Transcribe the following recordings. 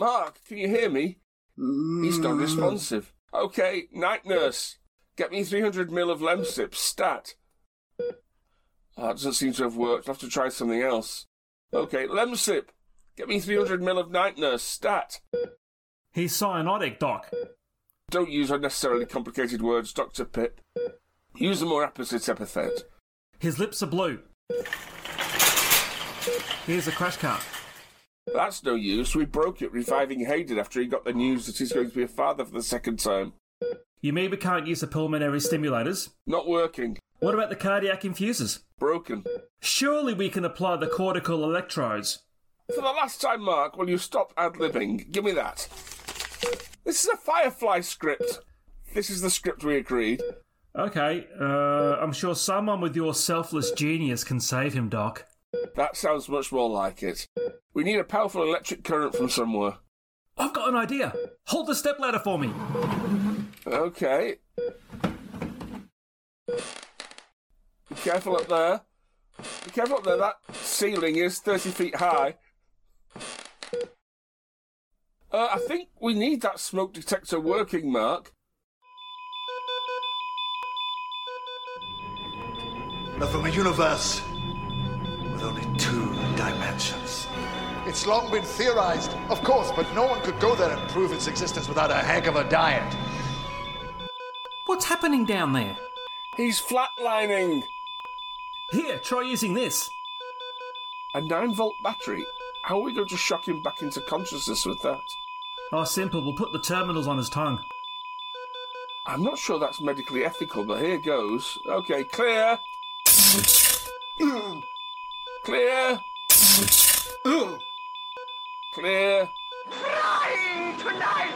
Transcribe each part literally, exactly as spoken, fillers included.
Mark, can you hear me? Mm. He's non-responsive. Okay, night nurse. Get me three hundred mil of Lemsip, stat. Oh, that doesn't seem to have worked. I'll have to try something else. Okay, Lemsip. Get me three hundred mil of night nurse, stat. He's cyanotic, Doc. Don't use unnecessarily complicated words, Doctor Pip. Use a more apposite epithet. His lips are blue. Here's a crash cart. That's no use. We broke it reviving Hayden after he got the news that he's going to be a father for the second time. You mean we can't use the pulmonary stimulators? Not working. What about the cardiac infusers? Broken. Surely we can apply the cortical electrodes. For the last time, Mark, will you stop ad-libbing? Give me that. This is a Firefly script. This is the script we agreed. Okay, uh, I'm sure someone with your selfless genius can save him, Doc. That sounds much more like it. We need a powerful electric current from somewhere. I've got an idea. Hold the stepladder for me. Okay. Be careful up there. Be careful up there. That ceiling is thirty feet high. Uh, I think we need that smoke detector working, Mark. But from a universe with only two dimensions. It's long been theorized, of course, but no one could go there and prove its existence without a heck of a diet. What's happening down there? He's flatlining. Here, try using this. A nine volt battery? How are we going to shock him back into consciousness with that? Oh, simple. We'll put the terminals on his tongue. I'm not sure that's medically ethical, but here goes. Okay, clear. Clear. Clear. Crying tonight!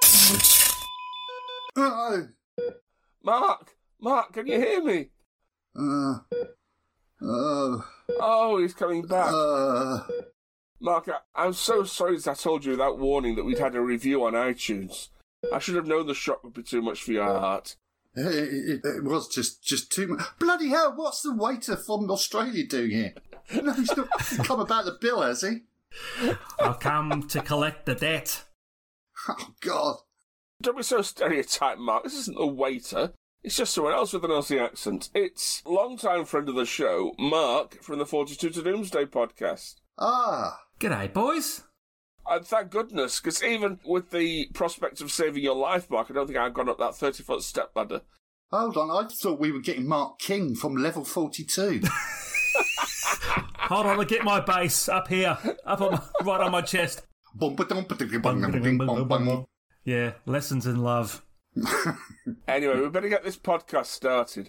Oh. Mark! Mark, can you hear me? Uh, oh. Oh, he's coming back. Uh, Mark, I, I'm so sorry that I told you without warning that we'd had a review on iTunes. I should have known the shock would be too much for your heart. it, it, it was just, just too much. Bloody hell, what's the waiter from Australia doing here? No, he's not come about the bill, has he? I've come to collect the debt. Oh, God. Don't be so stereotyped, Mark. This isn't the waiter. It's just someone else with an Aussie accent. It's long-time friend of the show, Mark, from the forty-two to Doomsday podcast. Ah. G'day, boys. And thank goodness, because even with the prospect of saving your life, Mark, I don't think I've gone up that thirty-foot step ladder. Hold on, I thought we were getting Mark King from level forty-two. Hold on, I'll get my bass up here, up on my, right on my chest. Yeah, lessons in love. Anyway, we better get this podcast started.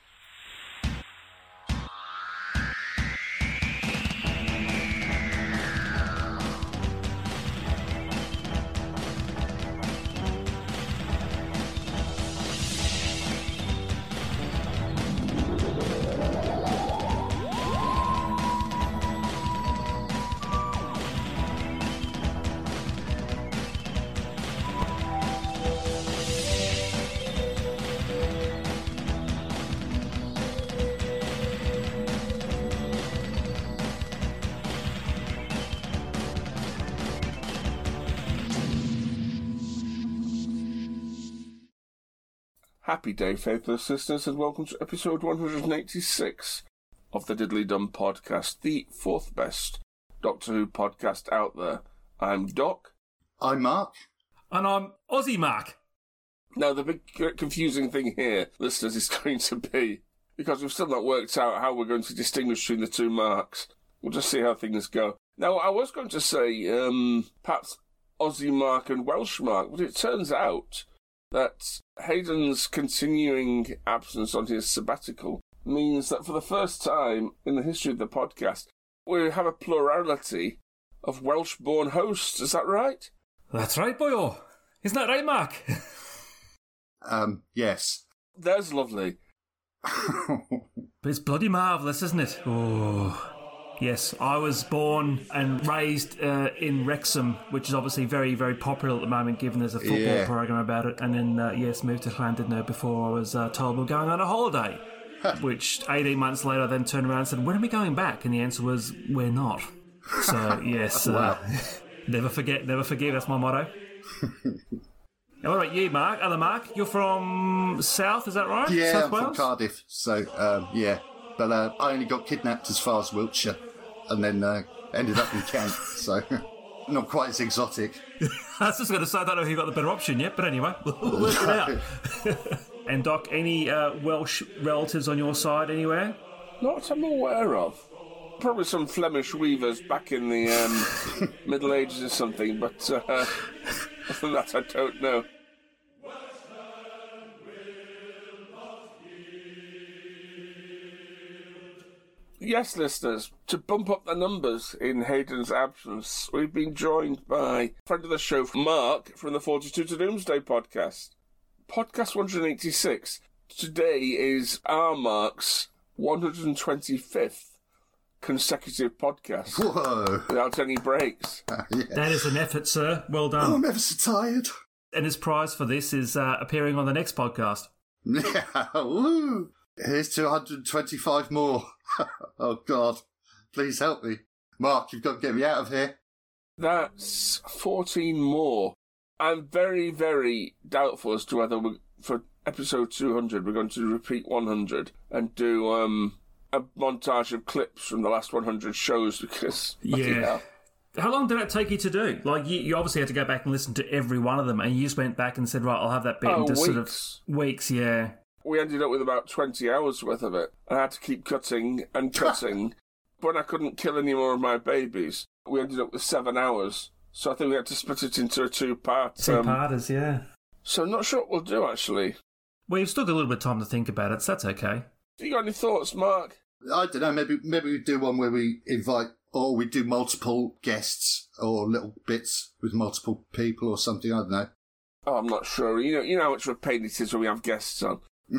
Happy day, faithless listeners, and welcome to episode one hundred eighty-six of the Diddly Dum podcast, the fourth best Doctor Who podcast out there. I'm Doc. I'm Mark. And I'm Aussie Mark. Now, the big confusing thing here, listeners, is going to be, because we've still not worked out how we're going to distinguish between the two Marks. We'll just see how things go. Now, I was going to say, um, perhaps Aussie Mark and Welsh Mark, but it turns out that Hayden's continuing absence on his sabbatical means that for the first time in the history of the podcast, we have a plurality of Welsh-born hosts. Is that right? That's right, boyo. Isn't that right, Mark? Um, yes. That's lovely. But it's bloody marvellous, isn't it? Oh. Yes, I was born and raised uh, in Wrexham, which is obviously very, very popular at the moment, given there's a football Yeah. program about it. And then, uh, yes, moved to Llandudno before I was uh, told we're going on a holiday. Which eighteen months later, I then turned around and said, when are we going back? And the answer was, we're not. So, yes. Wow. Uh, Never forget, never forgive. That's my motto. What about you, Mark? Other Mark, you're from South, is that right? Yeah, South I'm Wales? from Cardiff. So, um, yeah. But uh, I only got kidnapped as far as Wiltshire and then uh, ended up in Kent. So, not quite as exotic. I was just going to say, I don't know who got the better option yet, but anyway, we'll work it out. And Doc, any uh, Welsh relatives on your side anywhere? Not I'm aware of. Probably some Flemish weavers back in the um, Middle Ages or something, but uh, other than that, I don't know. Yes, listeners, to bump up the numbers in Hayden's absence, we've been joined by a friend of the show, Mark, from the forty-two to Doomsday podcast. Podcast one hundred eighty-six. Today is our Mark's one hundred twenty-fifth consecutive podcast. Whoa. Without any breaks. Yeah. That is an effort, sir. Well done. Oh, I'm ever so tired. And his prize for this is uh, appearing on the next podcast. Yeah, woo. Here's two hundred twenty-five more. Oh, God. Please help me. Mark, you've got to get me out of here. That's fourteen more. I'm very, very doubtful as to whether we, for episode two hundred we're going to repeat one hundred and do um, a montage of clips from the last one hundred shows because... Yeah. Hell. How long did that take you to do? Like, you, you obviously had to go back and listen to every one of them, and you just went back and said, right, I'll have that bit Oh, into sort of weeks. weeks, yeah. We ended up with about twenty hours worth of it. I had to keep cutting and cutting. When I couldn't kill any more of my babies, we ended up with seven hours. So I think we had to split it into a two-part. Two-parters, um, yeah. So I'm not sure what we'll do, actually. Well, you've still got a little bit of time to think about it, so that's okay. You got any thoughts, Mark? I don't know, maybe maybe we do one where we invite, or we do multiple guests, or little bits with multiple people or something, I don't know. Oh, I'm not sure. You know, you know how much of a pain it is when we have guests on.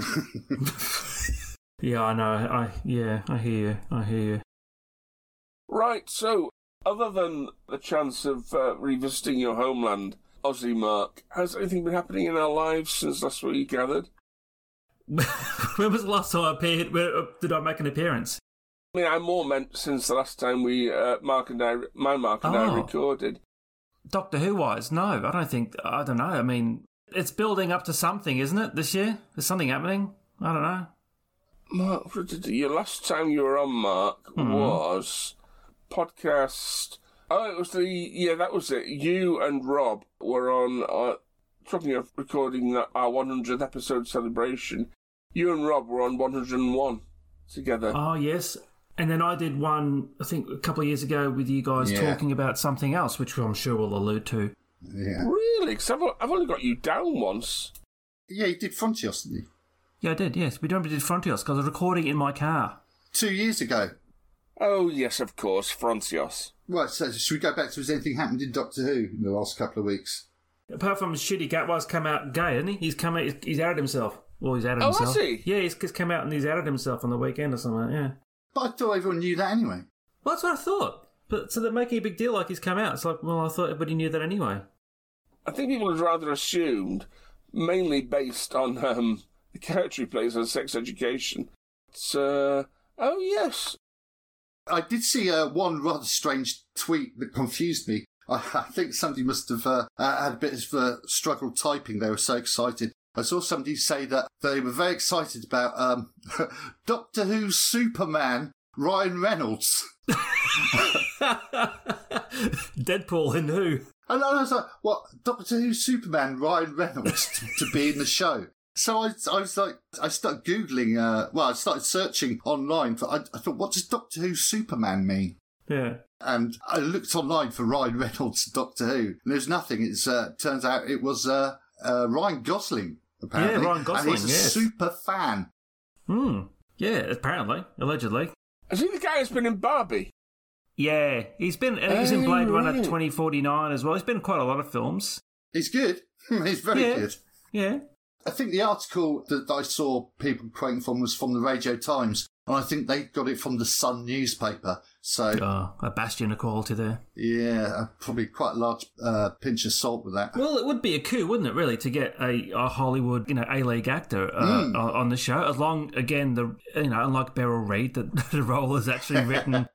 Yeah, I know. I yeah, I hear you. I hear you. Right, so, other than the chance of uh, revisiting your homeland, Aussie Mark, has anything been happening in our lives since last week we gathered? When was the last time I appeared? Where, did I make an appearance? I mean, I more meant since the last time we, uh, Mark and I, my Mark and I Oh. recorded. Doctor Who-wise, no, I don't think, I don't know. I mean, it's building up to something, isn't it, this year? There's something happening? I don't know. Mark, what did you, last time you were on, Mark, Mhm. was podcast... Oh, it was the... Yeah, that was it. You and Rob were on... Uh, talking of recording that, our one hundredth episode celebration, you and Rob were on one hundred and one together. Oh, yes. And then I did one, I think, a couple of years ago with you guys Yeah. talking about something else, which I'm sure we'll allude to. Yeah. Really? Because I've, I've only got you down once. Yeah, you did Frontios, didn't you? Yeah, I did, yes. We don't did Frontios because I was recording in my car. Two years ago. Oh, yes, of course, Frontios. Right, so should we go back to has anything happened in Doctor Who in the last couple of weeks? Apart from shitty Gatwa's come out gay, hasn't he? He's come out, he's, he's outed himself. Well, he's outed Oh, himself. has he? Yeah, he's, he's come out and he's outed himself on the weekend or something, yeah. But I thought everyone knew that anyway. Well, that's what I thought. But so they're making a big deal like he's come out. It's like, well, I thought everybody knew that anyway. I think people had rather assumed, mainly based on um, the character he plays on Sex Education. It's, uh, oh, yes. I did see uh, one rather strange tweet that confused me. I, I think somebody must have uh, uh, had a bit of uh, struggle typing. They were so excited. I saw somebody say that they were very excited about um, Doctor Who's Superman, Ryan Reynolds. Deadpool in Who? And I was like, what? Doctor Who's Superman, Ryan Reynolds, to, to be in the show. So I, I was like, I started Googling, uh, well, I started searching online for, I, I thought, what does Doctor Who's Superman mean? Yeah. And I looked online for Ryan Reynolds Doctor Who, and there's nothing. It's uh, turns out it was uh, uh, Ryan Gosling, apparently. Yeah, Ryan Gosling, and he's a yes. super fan. Hmm. Yeah, apparently. Allegedly. Is he the guy who's been in Barbie? Yeah. He's been uh, he's in Oh, Blade Runner right. twenty forty-nine as well. He's been in quite a lot of films. He's good. He's very Yeah. good. Yeah. I think the article that I saw people quoting from was from the Radio Times, and I think they got it from the Sun newspaper. So, Oh, a bastion of quality there. yeah, probably quite a large uh, pinch of salt with that. Well, it would be a coup, wouldn't it, really, to get a, a Hollywood, you know, A-League actor uh, Mm. on on the show. As long, again, the you know, unlike Beryl Reid, that the role is actually written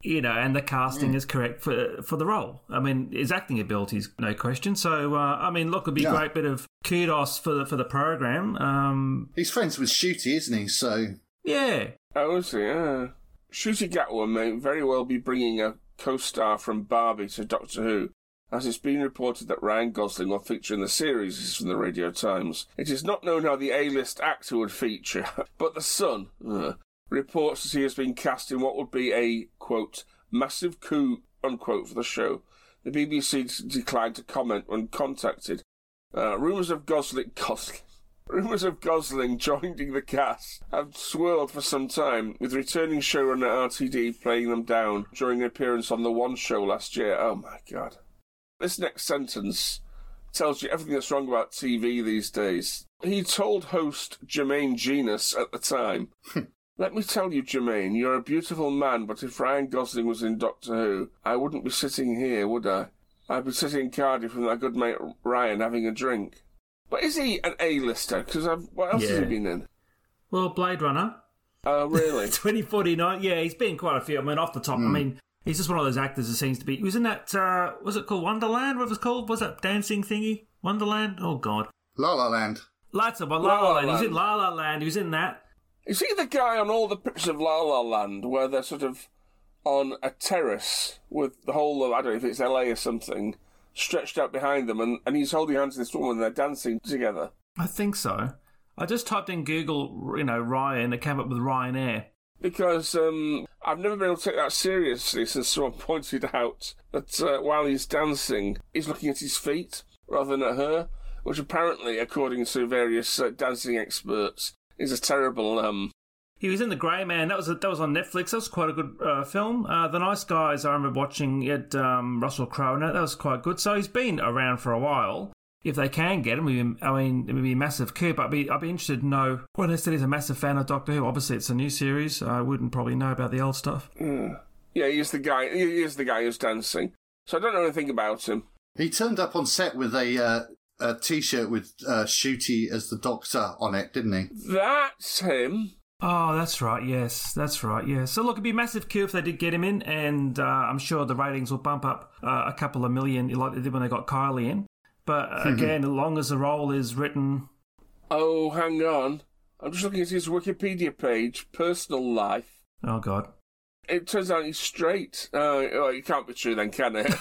You know, and the casting mm. is correct for for the role. I mean, his acting abilities, no question. So, uh, I mean, look, it'd be yeah. a great bit of kudos for the, for the program. Um, He's friends with Shooty, isn't he? So yeah. Oh, is he? Yeah. Shooty Gatwa may very well be bringing a co-star from Barbie to Doctor Who, as it's been reported that Ryan Gosling will feature in the series. This is from the Radio Times. It is not known how the A-list actor would feature, but The Sun uh, reports that he has been cast in what would be a, quote, massive coup, unquote, for the show. The B B C declined to comment when contacted. Uh, rumours of Gosling... Gosling... Rumours of Gosling joining the cast have swirled for some time, with returning showrunner R T D playing them down during an appearance on The One Show last year. Oh my God. This next sentence tells you everything that's wrong about T V these days. He told host Jermaine Genus at the time, "Let me tell you, Jermaine, you're a beautiful man, but if Ryan Gosling was in Doctor Who, I wouldn't be sitting here, would I? I'd be sitting in Cardiff with my good mate Ryan having a drink." But is he an A-lister? Because what else yeah. has he been in? Well, Blade Runner. Oh, really? twenty forty-nine. Yeah, he's been quite a few. I mean, off the top, mm. I mean, he's just one of those actors that seems to be... He was in that... Uh, was it called Wonderland? What was it called? Was that dancing thingy? Wonderland? Oh, God. La La Land. Lights up on La La Land. He's in La La Land. He was in that. Is he the guy on all the pictures of La La Land where they're sort of on a terrace with the whole of, I don't know if it's L A or something, stretched out behind them, and, and he's holding hands with this woman and they're dancing together? I think so. I just typed in Google, you know, Ryan, it came up with Ryanair. Because um, I've never been able to take that seriously since someone pointed out that uh, while he's dancing, he's looking at his feet rather than at her, which apparently, according to various uh, dancing experts, is a terrible... Um... He was in The Grey Man. That was a, that was on Netflix. That was quite a good uh, film. Uh, The Nice Guys, I remember watching it, um, Russell Crowe, and that was quite good. So he's been around for a while. If they can get him, I mean, it would be a massive coup. But I'd be, I'd be interested to know. When they said he's a massive fan of Doctor Who, obviously it's a new series. I wouldn't probably know about the old stuff. Mm. Yeah, he's the guy. He is the guy who's dancing. So I don't know anything about him. He turned up on set with a, uh, a T-shirt with uh, Shooty as the Doctor on it, didn't he? That's him. Oh, that's right. Yes, that's right. Yeah. So look, it'd be a massive coup if they did get him in, and uh, I'm sure the ratings will bump up uh, a couple of million, like they did when they got Kylie in. But uh, again, as long as the role is written... Oh, hang on. I'm just looking at his Wikipedia page. Personal life. Oh, God. It turns out he's straight. Uh, well, it can't be true then, can it?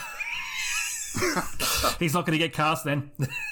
He's not going to get cast then.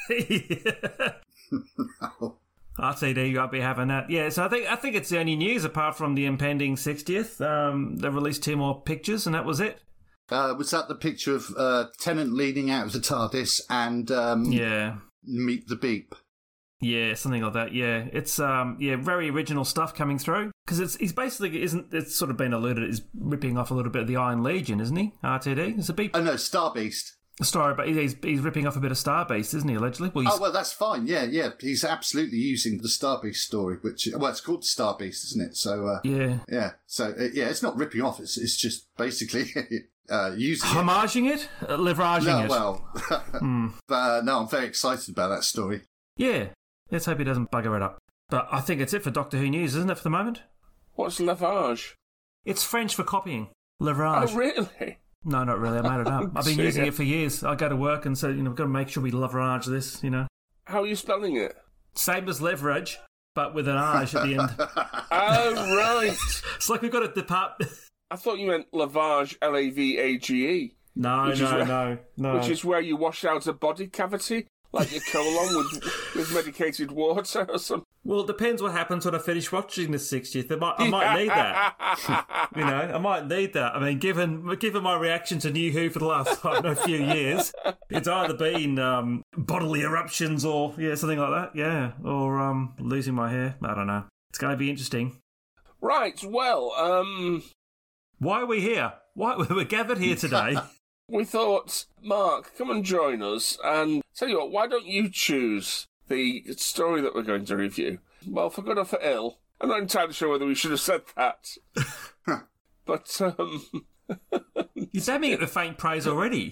No. R T D, you won't be having that. Yeah, so I think I think it's the only news apart from the impending sixtieth. Um, they released two more pictures, and that was it. Uh, was that the picture of uh, Tennant leaning out of the TARDIS and um, yeah, Meet the Beep? Yeah, something like that. Yeah, it's um, yeah, very original stuff coming through because it's he's basically isn't it's sort of been alluded is ripping off a little bit of the Iron Legion, isn't he? R T D, it's a beep. Oh no, Star Beast. Sorry, but he's he's ripping off a bit of Star Beast, isn't he? Allegedly. Well, oh well, that's fine. Yeah, yeah, he's absolutely using the Star Beast story, which well, it's called Star Beast, isn't it? So uh, yeah, yeah. So uh, yeah, it's not ripping off. It's it's just basically. Uh, using Homaging it? it? Uh, leveraging no, it? Well, mm. but uh, no, I'm very excited about that story. Yeah, let's hope he doesn't bugger it up. But I think it's it for Doctor Who news, isn't it, for the moment? What's leverage? It's French for copying. Leverage. Oh, really? No, not really. I made it up. I've been using it for years. I go to work and say, you know, we've got to make sure we leverage this, you know. How are you spelling it? Same as leverage, but with an Rage at the end. Oh, right. It's like we've got a department... I thought you meant lavage, L A V A G E. No, no, where, no, no. Which is where you wash out a body cavity, like your colon with, with medicated water or something. Well, it depends what happens when I finish watching the sixtieth. I might, I might need that. You know, I might need that. I mean, given given my reaction to New Who for the last, I don't know, few years, it's either been um, bodily eruptions or, yeah, something like that, yeah, or um, losing my hair. I don't know. It's going to be interesting. Right, well, um... why are we here? Why we're gathered here today? We thought, Mark, come and join us, and tell you what, why don't you choose the story that we're going to review? Well, for good or for ill, I'm not entirely sure whether we should have said that. But, um... You're aiming at the faint praise already.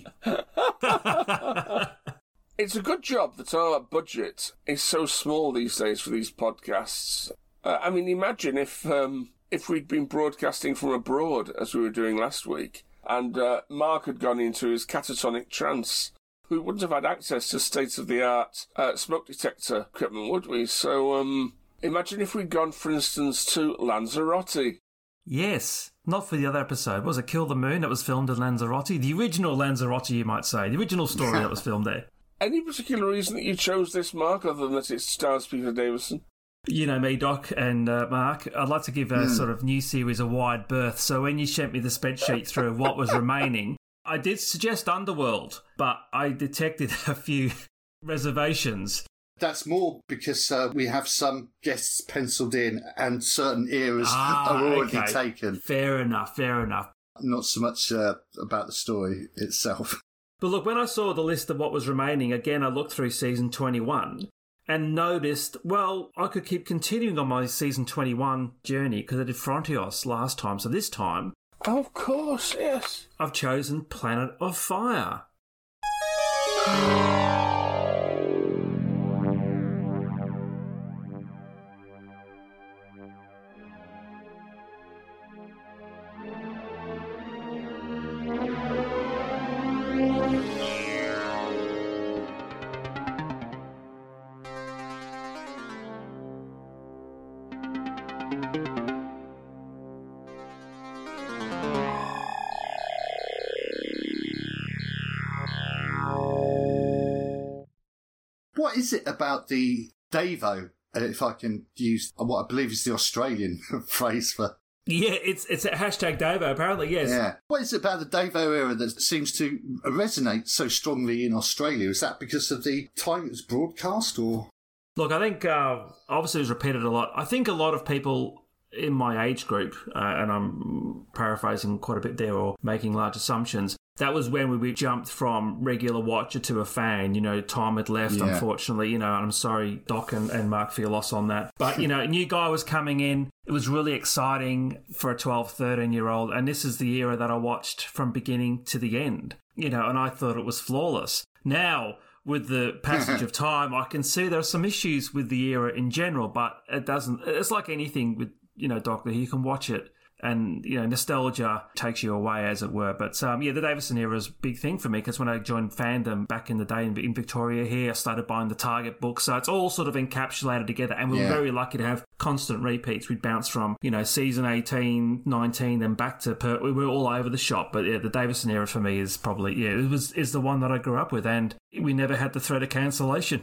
It's a good job that our budget is so small these days for these podcasts. Uh, I mean, imagine if... Um, if we'd been broadcasting from abroad, as we were doing last week, and uh, Mark had gone into his catatonic trance, we wouldn't have had access to state-of-the-art uh, smoke detector equipment, would we? So, um, imagine if we'd gone, for instance, to Lanzarote. Yes, not for the other episode. Was it Kill the Moon that was filmed in Lanzarote? The original Lanzarote, you might say. The original story that was filmed there. Any particular reason that you chose this, Mark, other than that it stars Peter Davison? You know me, Doc and uh, Mark. I'd like to give a mm. sort of new series a wide berth. So when you sent me the spreadsheet through what was remaining, I did suggest Underworld, but I detected a few reservations. That's more because uh, we have some guests penciled in and certain eras ah, are already okay. taken. Fair enough, fair enough. Not so much uh, about the story itself. But look, when I saw the list of what was remaining, again, I looked through season twenty-one and noticed, well, I could keep continuing on my season twenty-one journey because I did Frontios last time. So this time... Oh, of course, yes. I've chosen Planet of Fire. What is it about the Davo, if I can use what I believe is the Australian phrase for... Yeah, it's it's a hashtag Davo, apparently, yes. Yeah. What is it about the Davo era that seems to resonate so strongly in Australia? Is that because of the time it was broadcast, or...? Look, I think, uh, obviously it was repeated a lot. I think a lot of people in my age group, uh, and I'm paraphrasing quite a bit there or making large assumptions, that was when we jumped from regular watcher to a fan. You know, Tom had left, yeah. unfortunately. You know, and I'm sorry, Doc and, and Mark, for your loss on that. But, you know, a new guy was coming in. It was really exciting for a twelve, thirteen-year-old. And this is the era that I watched from beginning to the end. You know, and I thought it was flawless. Now, with the passage of time, I can see there are some issues with the era in general, but it doesn't... It's like anything with, you know, Doctor Who. You can watch it and, you know, nostalgia takes you away, as it were. But, um, yeah, the Davison era is a big thing for me because when I joined fandom back in the day in, in Victoria here, I started buying the Target books. So it's all sort of encapsulated together. And we were yeah. very lucky to have constant repeats. We'd bounce from, you know, season eighteen, nineteen, then back to... Per- we were all over the shop. But, yeah, the Davison era for me is probably... Yeah, it was is the one that I grew up with. And we never had the threat of cancellation.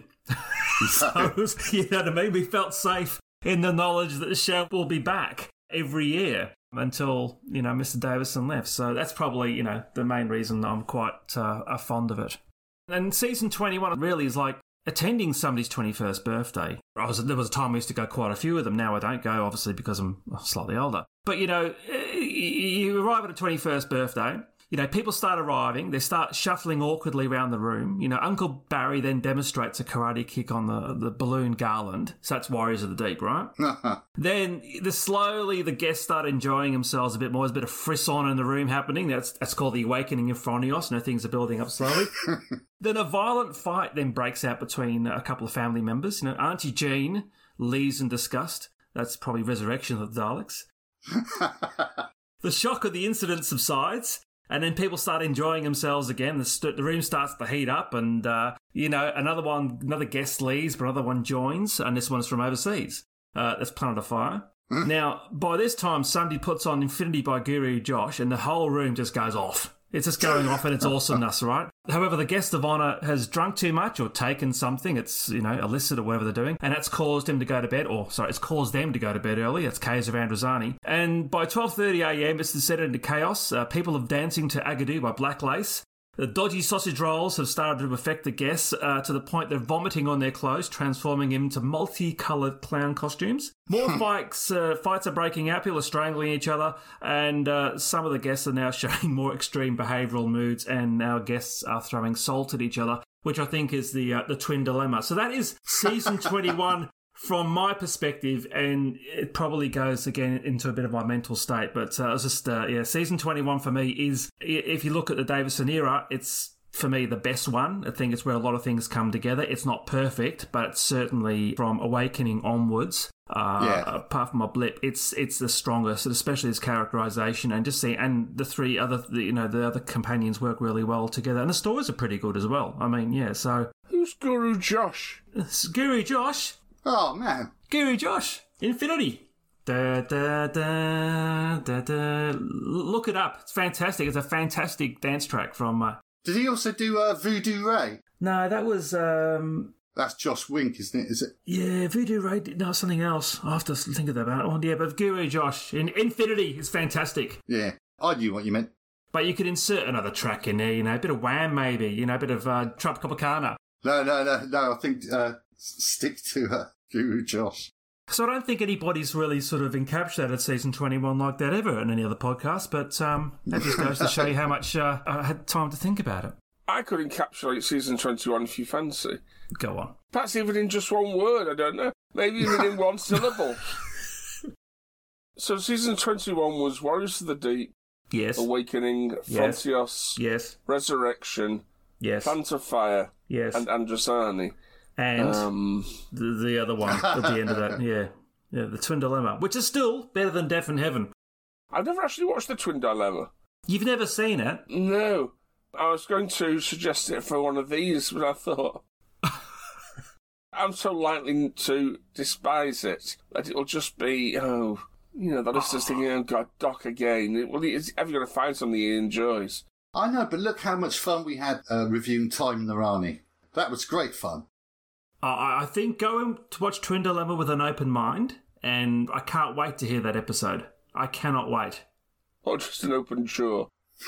So, it was, you know what I mean? We felt safe in the knowledge that the show will be back every year until, you know, Mister Davison left. So that's probably, you know, the main reason I'm quite uh, fond of it. And season twenty-one really is like attending somebody's twenty-first birthday. I was, there was a time I used to go quite a few of them. Now I don't go, obviously, because I'm slightly older. But, you know, you arrive at a twenty-first birthday. You know, people start arriving. They start shuffling awkwardly around the room. You know, Uncle Barry then demonstrates a karate kick on the, the balloon garland. So that's Warriors of the Deep, right? Then the slowly the guests start enjoying themselves a bit more. There's a bit of frisson in the room happening. That's that's called the awakening of Frontios. You know, things are building up slowly. Then a violent fight then breaks out between a couple of family members. You know, Auntie Jean leaves in disgust. That's probably resurrection of the Daleks. The shock of the incident subsides. And then people start enjoying themselves again. The, st- the room starts to heat up, and uh, you know, another one, another guest leaves, but another one joins, and this one's from overseas. Uh, that's Planet of Fire. Mm. Now, by this time, somebody puts on Infinity by Guru Josh, and the whole room just goes off. It's just going off in its awesomeness, right? However, the guest of honour has drunk too much or taken something. It's, you know, illicit or whatever they're doing. And that's caused him to go to bed, or, sorry, it's caused them to go to bed early. It's Kaiser Androzani. And by twelve thirty a.m., it's descended into chaos. Uh, people are dancing to Agadoo by Black Lace. The dodgy sausage rolls have started to affect the guests uh, to the point they're vomiting on their clothes, transforming them into multicoloured clown costumes. More fights, uh, fights are breaking out. People are strangling each other, and uh, some of the guests are now showing more extreme behavioural moods, and our guests are throwing salt at each other, which I think is the uh, the twin dilemma. So that is season twenty-one. From my perspective, and it probably goes again into a bit of my mental state, but uh, it's just, uh, yeah, season twenty-one for me is, if you look at the Davison era, it's for me, the best one. I think it's where a lot of things come together. It's not perfect, but certainly from Awakening onwards, uh, Yeah. apart from a blip, it's it's the strongest, especially its characterization and just see, and the three other, the, you know, the other companions work really well together, and the stories are pretty good as well. I mean, yeah. So Who's Guru Josh? it's Guru Josh, Oh, man. Guru Josh, Infinity. Da, da, da, da, da. Look it up. It's fantastic. It's a fantastic dance track from. Uh, Did he also do uh, Voodoo Ray? no, that was. Um, That's Josh Wink, isn't it? Is it? Yeah, Voodoo Ray, no, something else. I'll have to think of that about one. Yeah, but Guru Josh in Infinity is fantastic. Yeah. I knew what you meant. But you could insert another track in there, you know, a bit of Wham maybe, you know, a bit of uh, Tropicana. No, no, no, no. I think uh, stick to uh, Guru Josh. So I don't think anybody's really sort of encapsulated season twenty-one like that ever in any other podcast, but um, that just goes to show you how much uh, I had time to think about it. I could encapsulate season twenty-one if you fancy. Go on. Perhaps even in just one word, I don't know. Maybe even in one syllable. So season twenty-one was Warriors of the Deep, Yes. Awakening, Yes. Frontios, Yes. Resurrection, Yes. Plant of Fire, Yes. and Androsani. And Um, the, the other one at the end of that, yeah. Yeah, the Twin Dilemma, which is still better than Death in Heaven. I've never actually watched The Twin Dilemma. You've never seen it? No. I was going to suggest it for one of these, but I thought I'm so likely to despise it that it'll just be, oh, you know, the listeners thinking, oh, God, Doc again. Well, he's ever going to find something he enjoys. I know, but look how much fun we had uh, reviewing Time in the Rani. That was great fun. I I think going to watch Twin Dilemma with an open mind, and I can't wait to hear that episode. I cannot wait. Or just an open jaw.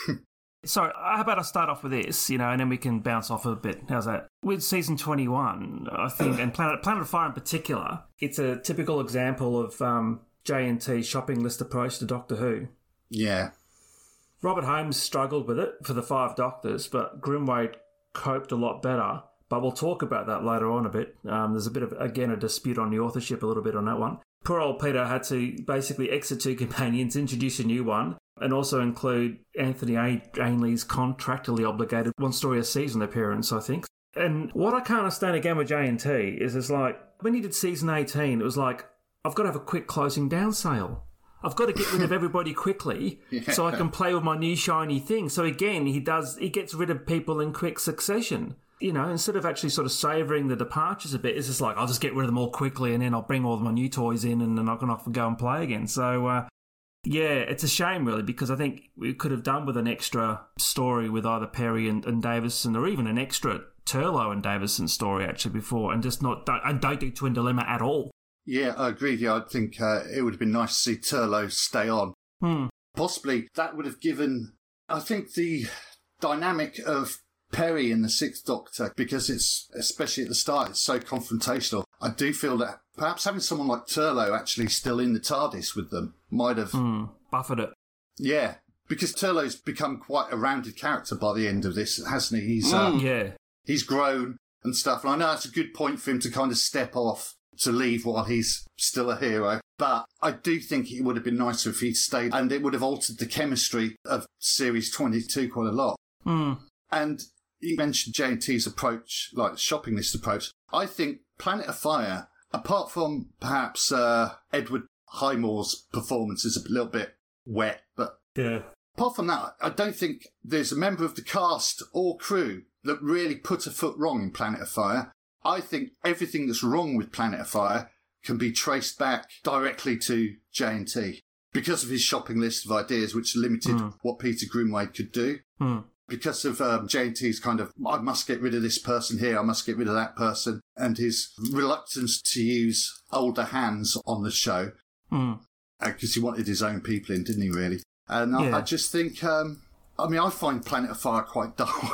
So, how about I start off with this, you know, and then we can bounce off a bit. How's that? With season twenty-one, I think, and Planet Planet of Fire in particular, it's a typical example of um, J and T's shopping list approach to Doctor Who. Yeah. Robert Holmes struggled with it for the Five Doctors, but Grimwade coped a lot better. But we'll talk about that later on a bit. Um, there's a bit of, again, a dispute on the authorship a little bit on that one. Poor old Peter had to basically exit two companions, introduce a new one, and also include Anthony A- Ainley's contractually obligated one story a season appearance, I think. And what I can't understand again with J and T is it's like, when he did season eighteen, it was like, I've got to have a quick closing down sale. I've got to get rid of everybody quickly Yeah. so I can play with my new shiny thing. So again, he does, he gets rid of people in quick succession. You know, instead of actually sort of savouring the departures a bit, it's just like, I'll just get rid of them all quickly and then I'll bring all of my new toys in and then I can off and go and play again. So, uh, yeah, it's a shame really, because I think we could have done with an extra story with either Perry and, and Davison, or even an extra Turlough and Davison story actually before, and just not, don't, and don't do Twin Dilemma at all. Yeah, I agree with you. I think uh, it would have been nice to see Turlough stay on. Hmm. Possibly that would have given, I think, the dynamic of Perry in the Sixth Doctor, because it's, especially at the start, it's so confrontational. I do feel that perhaps having someone like Turlough actually still in the TARDIS with them might have... Hmm. Buffered it. Yeah, because Turlough's become quite a rounded character by the end of this, hasn't he? He's, uh, Yeah. he's grown and stuff, and I know it's a good point for him to kind of step off to leave while he's still a hero. But I do think it would have been nicer if he'd stayed, and it would have altered the chemistry of Series twenty-two quite a lot. Hmm. And you mentioned J and T's approach, like the shopping list approach. I think Planet of Fire, apart from perhaps uh, Edward Highmore's performance is a little bit wet, but Yeah. apart from that, I don't think there's a member of the cast or crew that really put a foot wrong in Planet of Fire. I think everything that's wrong with Planet of Fire can be traced back directly to J and T because of his shopping list of ideas, which limited Mm. what Peter Grimwade could do. Hmm. Because of um, J and T's kind of, I must get rid of this person here, I must get rid of that person, and his reluctance to use older hands on the show, Hmm. because he wanted his own people in, didn't he, really? And I, Yeah. I just think, um, I mean, I find Planet of Fire quite dull.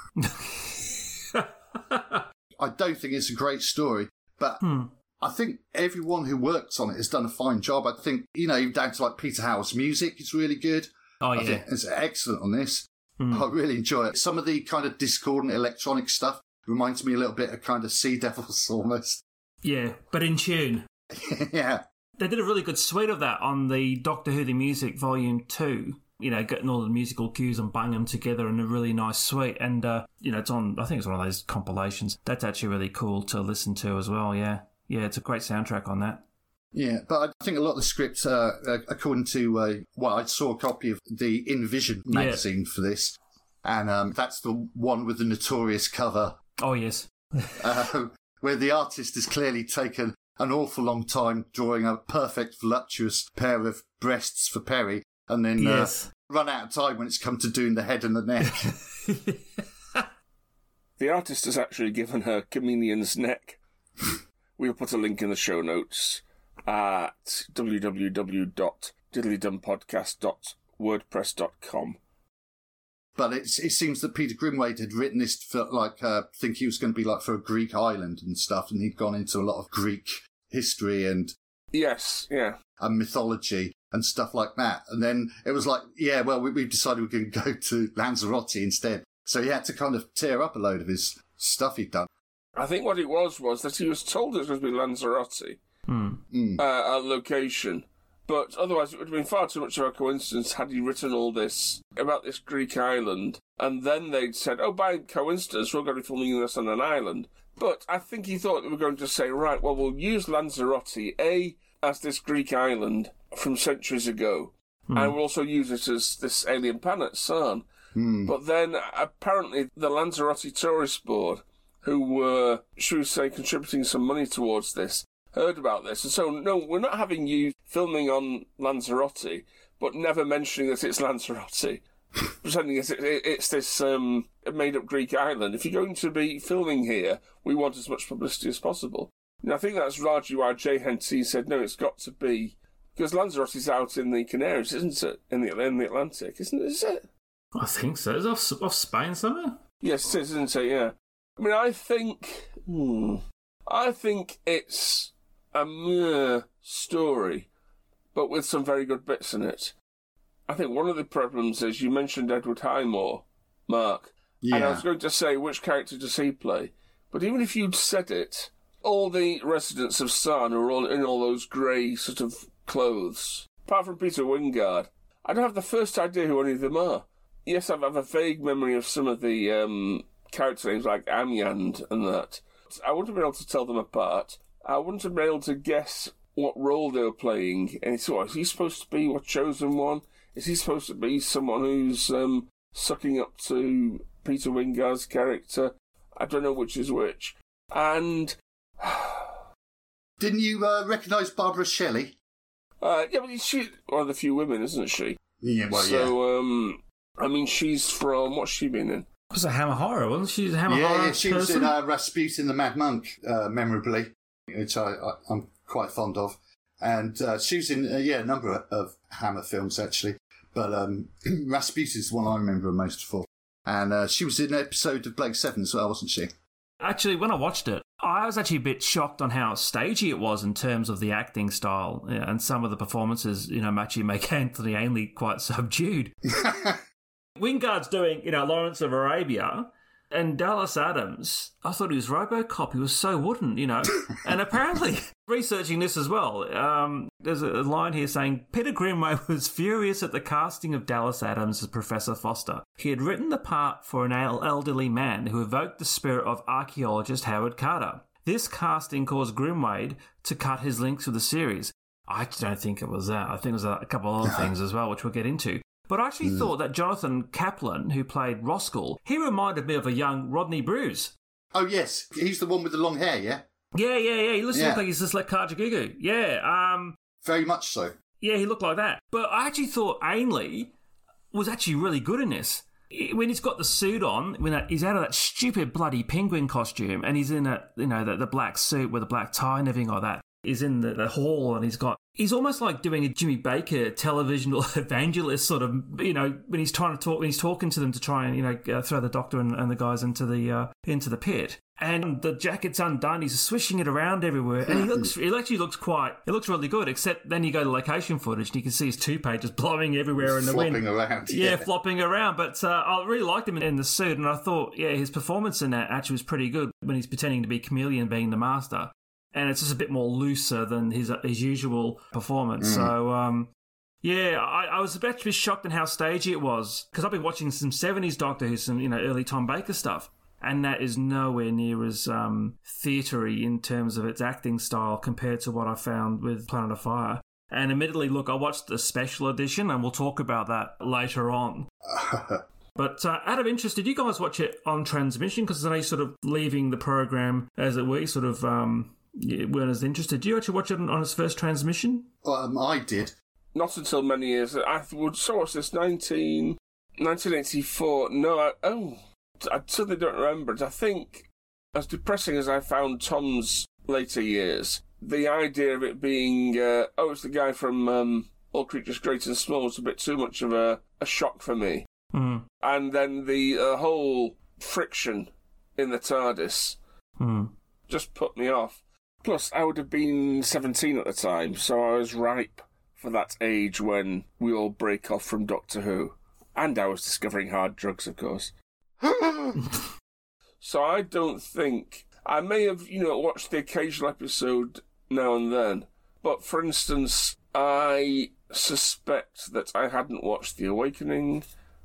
I don't think it's a great story, but Hmm. I think everyone who works on it has done a fine job. I think, you know, down to like Peter Howell's music is really good. Oh, I yeah. think it's excellent on this. Hmm. I really enjoy it. Some of the kind of discordant electronic stuff reminds me a little bit of kind of Sea Devils almost. Yeah, but in tune. Yeah. They did a really good suite of that on the Doctor Who The Music Volume two. you know, getting all the musical cues and banging them together in a really nice suite. And, uh, you know, it's on, I think it's one of those compilations. That's actually really cool to listen to as well, yeah. Yeah, it's a great soundtrack on that. Yeah, but I think a lot of the scripts, uh, according to, uh, well, I saw a copy of the In Vision magazine yeah. for this, and um, that's the one with the notorious cover. Oh, yes. uh, where the artist has clearly taken an awful long time drawing a perfect, voluptuous pair of breasts for Perry, and then yes. uh, run out of time when it's come to doing the head and the neck. The artist has actually given her chameleon's neck. We'll put a link in the show notes at w w w dot diddly dum podcast dot wordpress dot com. But it's, it seems that Peter Grimwade had written this for, like, uh, think he was going to be, like, for a Greek island and stuff, and he'd gone into a lot of Greek history and... Yes, yeah. And mythology and stuff like that. And then it was like, yeah, well, we, we've decided we're going to go to Lanzarote instead. So he had to kind of tear up a load of his stuff he'd done. I think what it was was that he was told it was going to be Lanzarote, mm. Mm. Uh, a location. But otherwise, it would have been far too much of a coincidence had he written all this about this Greek island, and then they'd said, oh, by coincidence, we're going to be filming this on an island. But I think he thought they were going to say, right, well, we'll use Lanzarote, A, as this Greek island from centuries ago, mm. and we'll also use it as this alien planet, CERN. Mm. But then, apparently, the Lanzarote Tourist Board, who were, should we say, contributing some money towards this, heard about this, and so, no, we're not having you filming on Lanzarote, but never mentioning that it's Lanzarote, pretending it's, it, it's this um, made-up Greek island. If you're going to be filming here, we want as much publicity as possible. And I think that's largely why Jay Henty said, no, it's got to be, because Lanzarote's out in the Canaries, isn't it? In the, in the Atlantic, isn't it? Is it? I think so. Is it off, off Spain somewhere? Yes, it is, isn't it? Yeah. I mean, I think, hmm, I think it's a mere story, but with some very good bits in it. I think one of the problems is you mentioned Edward Highmore, Mark, yeah. and I was going to say, which character does he play? But even if you'd said it, all the residents of CERN are all in all those grey sort of clothes, apart from Peter Wingard. I don't have the first idea who any of them are. Yes, I have a vague memory of some of the um, character names like Amyand and that. I wouldn't have been able to tell them apart. I wouldn't have been able to guess what role they were playing. And it's what, is he supposed to be a chosen one? Is he supposed to be someone who's um, sucking up to Peter Wingard's character? I don't know which is which. And... Didn't you uh, recognise Barbara Shelley? Uh, yeah, but she's one of the few women, isn't she? Yeah, well, so, yeah. So, um, I mean, she's from... What's she been in? It was a Hammer Horror, wasn't she? A Hammer yeah, Horror yeah, she person? was in uh, Rasputin the Mad Monk, uh, memorably, which I, I, I'm quite fond of. And uh, she was in, uh, yeah, a number of, of Hammer films, actually. But um, Rasputin's the one I remember most for. And uh, she was in an episode of Blake Seven as well, wasn't she? Actually, when I watched it, I was actually a bit shocked on how stagey it was in terms of the acting style, yeah, and some of the performances, you know, actually make Anthony Ainley quite subdued. Wingard's doing, you know, Lawrence of Arabia, and Dallas Adams, I thought he was RoboCop. He was so wooden, you know. And apparently, researching this as well, um, there's a line here saying, Peter Grimwade was furious at the casting of Dallas Adams as Professor Foster. He had written the part for an elderly man who evoked the spirit of archaeologist Howard Carter. This casting caused Grimwade to cut his links with the series. I actually don't think it was that. I think it was a couple of other things as well, which we'll get into. But I actually mm. thought that Jonathan Kaplan, who played Roskell, he reminded me of a young Rodney Bruce. Oh, yes. He's the one with the long hair, yeah? Yeah, yeah, yeah. He looks yeah. like he's just like Kajagoogoo. Yeah. Um, Very much so. Yeah, he looked like that. But I actually thought Ainley was actually really good in this. When he's got the suit on, when he's out of that stupid bloody penguin costume, and he's in a, you know, the, the black suit with a black tie and everything like that. He's in the, the hall and he's got... He's almost like doing a Jimmy Baker televisional evangelist sort of, you know, when he's trying to talk, when he's talking to them to try and, you know, uh, throw the doctor and, and the guys into the uh, into the pit. And the jacket's undone, he's swishing it around everywhere. And he looks, he actually looks quite, it looks really good, except then you go to location footage and you can see his toupee just blowing everywhere in the flopping wind. Flopping around. Yeah, yeah, flopping around. But uh, I really liked him in the suit, and I thought, yeah, his performance in that actually was pretty good when he's pretending to be Chameleon being the master. And it's just a bit more looser than his his usual performance. Mm. So, um, Yeah, I, I was about to be shocked at how stagey it was, because I've been watching some seventies Doctor Who, some, you know, early Tom Baker stuff, and that is nowhere near as um, theatre-y in terms of its acting style compared to what I found with Planet of Fire. And admittedly, look, I watched the special edition, and we'll talk about that later on. But uh, out of interest, did you guys watch it on transmission? Because I know you're sort of leaving the program, as it were, you sort of um, you weren't as interested. Did you actually watch it on its first transmission? Um, I did. Not until many years. I would saw what's this nineteen, nineteen eighty-four. No, I, oh, I certainly don't remember it. I think, as depressing as I found Tom's later years, the idea of it being, uh, oh, it's the guy from um, All Creatures Great and Small was a bit too much of a, a shock for me. Mm. And then the uh, whole friction in the TARDIS mm. just put me off. Plus, I would have been seventeen at the time, so I was ripe for that age when we all break off from Doctor Who. And I was discovering hard drugs, of course. So I don't think... I may have, you know, watched the occasional episode now and then, but for instance, I suspect that I hadn't watched The Awakening,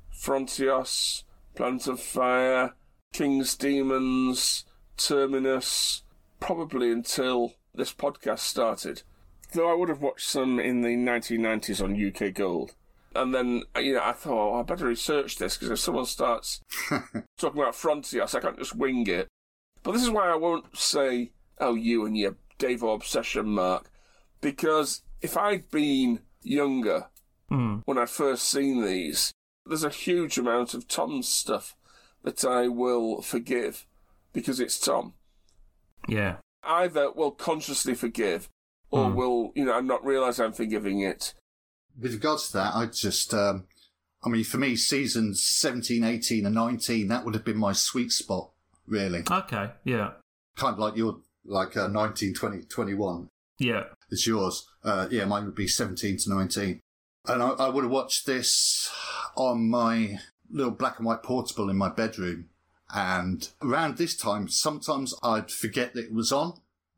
Frontios, Planet of Fire, King's Demons, Terminus, probably until this podcast started. Though I would have watched some in the nineteen nineties on U K Gold. And then, you know, I thought, oh, I better research this, because if someone starts talking about Frontios, I can't just wing it. But this is why I won't say, oh, you and your Davo obsession, Mark. Because if I'd been younger mm. when I'd first seen these, there's a huge amount of Tom's stuff that I will forgive because it's Tom. Yeah. Either will consciously forgive or mm. will, you know, not realise I'm forgiving it. With regards to that, I just, um, I mean, for me, seasons seventeen, eighteen and nineteen, that would have been my sweet spot, really. Okay, yeah. Kind of like your, like uh, nineteen, twenty, twenty-one. Yeah. It's yours. Uh, yeah, mine would be seventeen to nineteen. And I, I would have watched this on my little black and white portable in my bedroom. And around this time, sometimes I'd forget that it was on.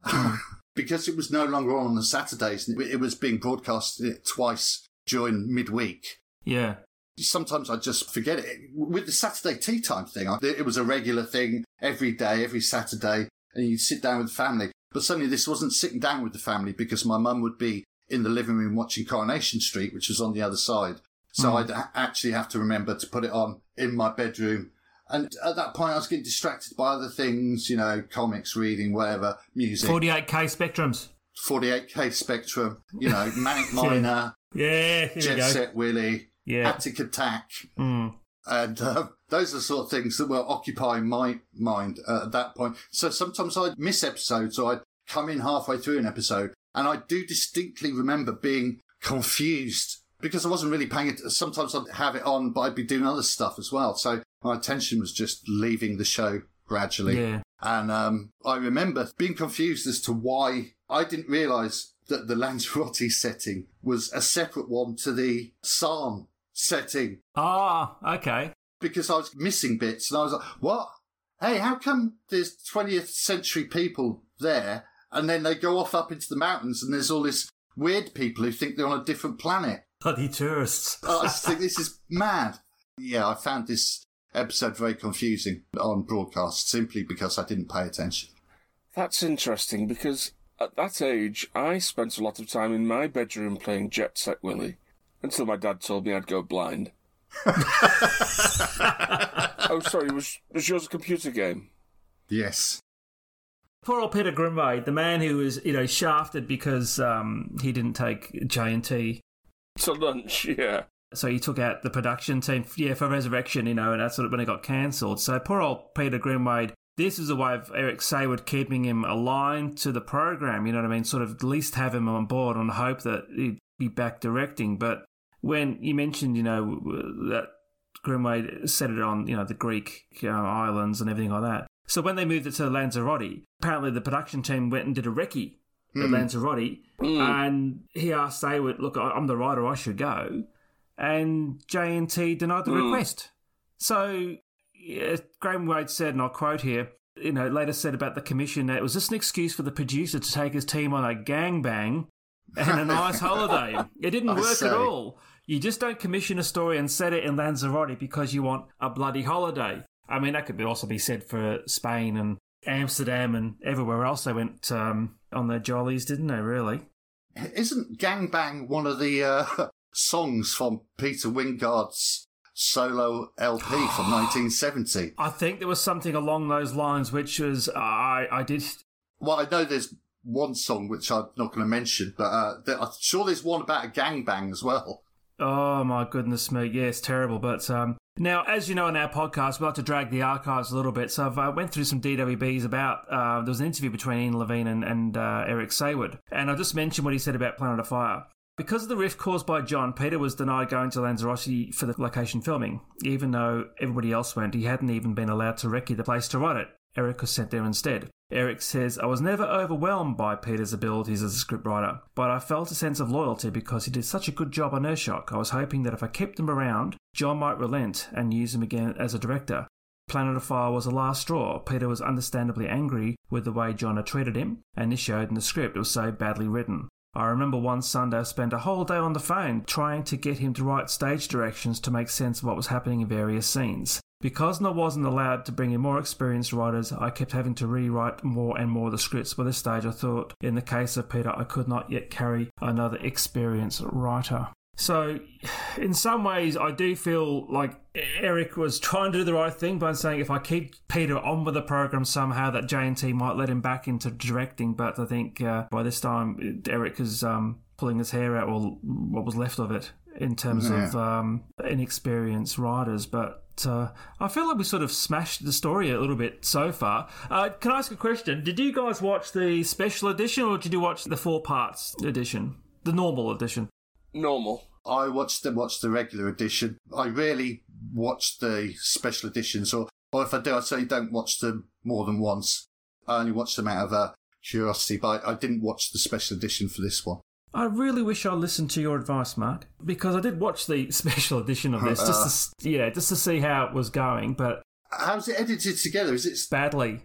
Because it was no longer on on the Saturdays. It was being broadcast twice during midweek. Yeah. Sometimes I just forget it. With the Saturday tea time thing, it was a regular thing every day, every Saturday, and you'd sit down with the family. But suddenly this wasn't sitting down with the family because my mum would be in the living room watching Coronation Street, which was on the other side. So mm. I'd actually have to remember to put it on in my bedroom. And at that point, I was getting distracted by other things, you know, comics, reading, whatever, music. forty-eight K Spectrums. forty-eight K Spectrum, you know, Manic Miner. Yeah, here Jet we go. Set Willy. Yeah. Haptic Attack. Mm. And uh, those are the sort of things that were occupying my mind uh, at that point. So sometimes I'd miss episodes or I'd come in halfway through an episode. And I do distinctly remember being confused because I wasn't really paying it. Sometimes I'd have it on, but I'd be doing other stuff as well. So my attention was just leaving the show gradually. Yeah. And um, I remember being confused as to why I didn't realise that the Lanzarote setting was a separate one to the Psalm setting. Ah, okay. Because I was missing bits and I was like, what? Hey, how come there's twentieth century people there and then they go off up into the mountains and there's all this weird people who think they're on a different planet? Bloody tourists. I just think this is mad. Yeah, I found this episode very confusing on broadcast simply because I didn't pay attention. That's interesting because at that age, I spent a lot of time in my bedroom playing Jet Set Willy until my dad told me I'd go blind. Oh, sorry, was, was yours a computer game? Yes. Poor old Peter Grimwade, the man who was, you know, shafted because um, he didn't take J and T to lunch, yeah. So he took out the production team, yeah, for Resurrection, you know, and that's sort of when it got cancelled. So poor old Peter Grimwade, this was a way of Eric Sayward keeping him aligned to the program, you know what I mean? Sort of at least have him on board on hope that he'd be back directing. But when you mentioned, you know, that Grimwade set it on, you know, the Greek you know, islands and everything like that. So when they moved it to Lanzarote, apparently the production team went and did a recce at mm. Lanzarote, mm. and he asked Sayward, look, I'm the writer, I should go. And J and T denied the mm. request. So yeah, Graham Wade said, and I'll quote here, you know, later said about the commission that it was just an excuse for the producer to take his team on a gangbang and a nice holiday. It didn't I work say. at all. You just don't commission a story and set it in Lanzarote because you want a bloody holiday. I mean, that could be also be said for Spain and Amsterdam and everywhere else they went um, on their jollies, didn't they, really? Isn't Gangbang one of the uh, songs from Peter Wingard's solo L P from nineteen seventy? I think there was something along those lines, which was, uh, I, I did... Well, I know there's one song which I'm not going to mention, but uh, there, I'm sure there's one about a gangbang as well. Oh, my goodness me. Yeah, it's terrible. But um, now, as you know, in our podcast, we like to drag the archives a little bit. So I uh, went through some D W Bs about, uh, there was an interview between Ian Levine and, and uh, Eric Sayward. And I just mentioned what he said about Planet of Fire. Because of the rift caused by John, Peter was denied going to Lanzarote for the location filming. Even though everybody else went, he hadn't even been allowed to recce the place to write it. Eric was sent there instead. Eric says, I was never overwhelmed by Peter's abilities as a scriptwriter, but I felt a sense of loyalty because he did such a good job on Earthshock. I was hoping that if I kept him around, John might relent and use him again as a director. Planet of Fire was the last straw. Peter was understandably angry with the way John had treated him, and this showed in the script. It was so badly written. I remember one Sunday I spent a whole day on the phone trying to get him to write stage directions to make sense of what was happening in various scenes. Because I wasn't allowed to bring in more experienced writers, I kept having to rewrite more and more of the scripts. By this stage, I thought, in the case of Peter, I could not yet carry another experienced writer. So, in some ways, I do feel like Eric was trying to do the right thing by saying if I keep Peter on with the program somehow, that J and T might let him back into directing. But I think uh, by this time, Eric is um, pulling his hair out, or what was left of it, in terms yeah. of um, inexperienced writers. But uh, I feel like we sort of smashed the story a little bit so far. Uh, can I ask a question? Did you guys watch the special edition, or did you watch the four parts edition, the normal edition? Normal. I watched the, watched the regular edition. I rarely watch the special editions, or, or if I do, I say don't watch them more than once. I only watch them out of uh, curiosity, but I, I didn't watch the special edition for this one. I really wish I listened to your advice, Mark, because I did watch the special edition of this, uh, just to, yeah, just to see how it was going, but... How's it edited together? Is it... Badly.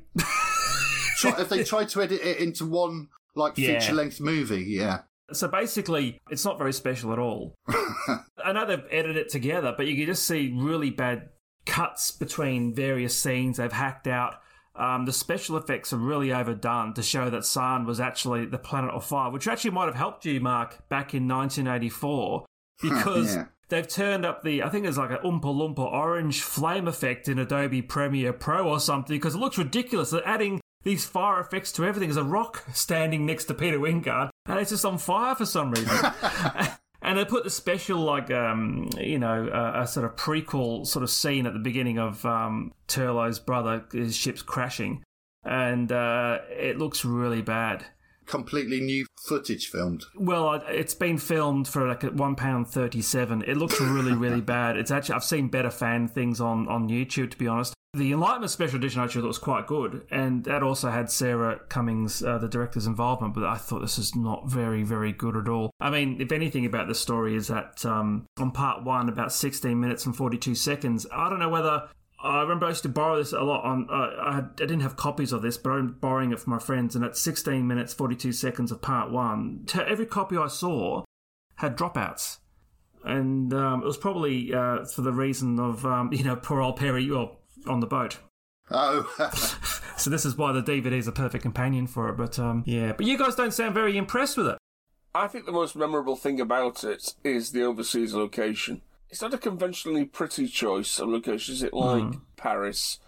try, have they tried to edit it into one, like, Yeah. feature-length movie? Yeah. So basically, it's not very special at all. I know they've edited it together, but you can just see really bad cuts between various scenes they've hacked out. Um, the special effects are really overdone to show that San was actually the planet of fire, which actually might have helped you, Mark, back in nineteen eighty-four, because yeah. they've turned up the, I think it's like an Oompa Loompa orange flame effect in Adobe Premiere Pro or something, because it looks ridiculous. They're adding these fire effects to everything. There's a rock standing next to Peter Wingard, and it's just on fire for some reason. And they put the special, like, um, you know, uh, a sort of prequel sort of scene at the beginning of um, Turlough's brother, his ship's crashing. And uh, it looks really bad. Completely new footage filmed. Well, it's been filmed for like one pound thirty-seven. It looks really, really bad. It's actually, I've seen better fan things on, on YouTube, to be honest. The Enlightenment Special Edition actually thought was quite good, and that also had Sarah Cummings, uh, the director's involvement, but I thought this is not very, very good at all. I mean, if anything about the story is that um, on part one, about sixteen minutes and forty-two seconds, I don't know whether... I remember I used to borrow this a lot on... Uh, I, had, I didn't have copies of this, but I'm borrowing it from my friends, and at sixteen minutes, forty-two seconds of part one, to every copy I saw had dropouts. And um, it was probably uh, for the reason of, um, you know, poor old Perry... Well, on the boat. Oh. So this is why the D V D is a perfect companion for it. But um, yeah, but you guys don't sound very impressed with it. I think the most memorable thing about it is the overseas location. It's not a conventionally pretty choice of location. Is it like mm. Paris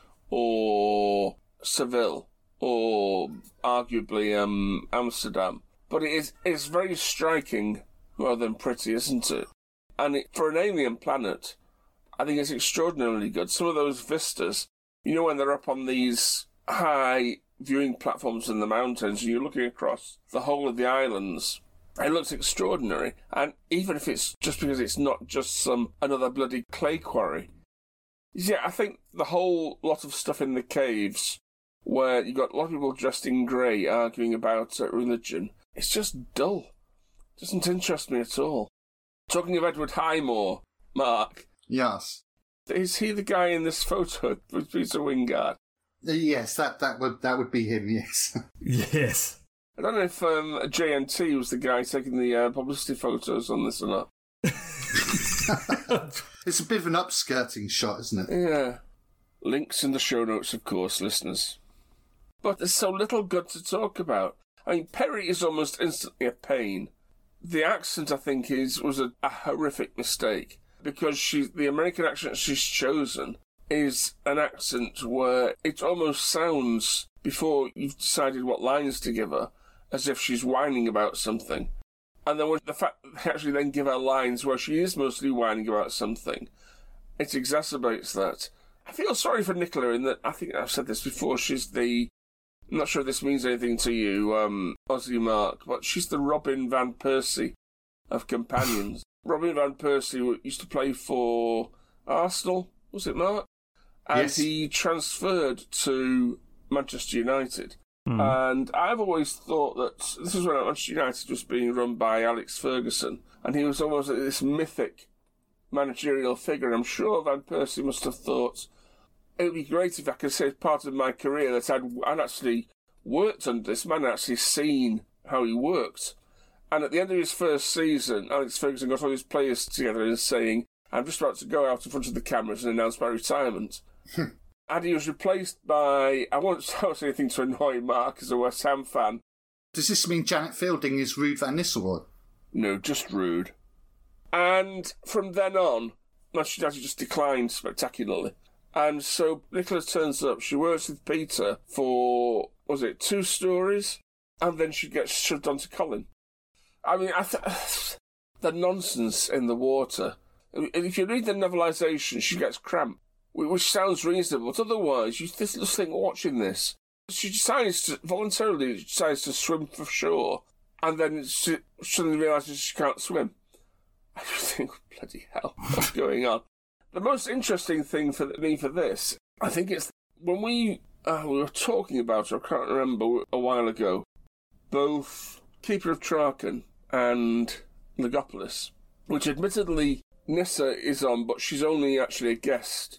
or Seville or arguably um, Amsterdam? But it is it's very striking rather than pretty, isn't it? And it, for an alien planet, I think it's extraordinarily good. Some of those vistas, you know, when they're up on these high viewing platforms in the mountains and you're looking across the whole of the islands, it looks extraordinary. And even if it's just because it's not just some another bloody clay quarry. Yeah, I think the whole lot of stuff in the caves, where you've got a lot of people dressed in grey arguing about uh, religion, it's just dull. It doesn't interest me at all. Talking of Edward Highmore, Mark... Yes. Is he the guy in this photo with Peter Wingard? Yes, that, that would that would be him, yes. Yes. I don't know if um, J N T was the guy taking the uh, publicity photos on this or not. It's a bit of an upskirting shot, isn't it? Yeah. Links in the show notes, of course, listeners. But there's so little good to talk about. I mean, Perry is almost instantly a pain. The accent, I think, is was a, a horrific mistake, because she, the American accent she's chosen is an accent where it almost sounds, before you've decided what lines to give her, as if she's whining about something. And then when the fact that they actually then give her lines where she is mostly whining about something, it exacerbates that. I feel sorry for Nicola in that, I think I've said this before, she's the, I'm not sure if this means anything to you, um, Aussie Mark, but she's the Robin Van Persie of Companions. Robin Van Persie used to play for Arsenal, was it, Mark? And yes. He transferred to Manchester United. Mm. And I've always thought that this was when Manchester United was being run by Alex Ferguson, and he was almost like this mythic managerial figure. I'm sure Van Persie must have thought, it would be great if I could say part of my career that I'd, I'd actually worked under this man, I'd actually seen how he worked. And at the end of his first season, Alex Ferguson got all his players together and saying, I'm just about to go out in front of the cameras and announce my retirement. And he was replaced by, I won't say anything to annoy Mark as a West Ham fan. Does this mean Janet Fielding is Ruud van Nistelrooy? No, just Ruud. And from then on, Manchester United just declined spectacularly. And so Nicola turns up, she works with Peter for, was it, two stories? And then she gets shoved onto Colin. I mean, I th- the nonsense in the water. If you read the novelisation, she gets cramp, which sounds reasonable, but otherwise, you just think watching this, she decides to, voluntarily decides to swim for shore, and then she suddenly realises she can't swim. I just think, bloody hell, what's going on? The most interesting thing for me for this, I think it's when we, uh, we were talking about it, I can't remember, a while ago, both Keeper of Traken and Legopolis, which admittedly Nissa is on, but she's only actually a guest.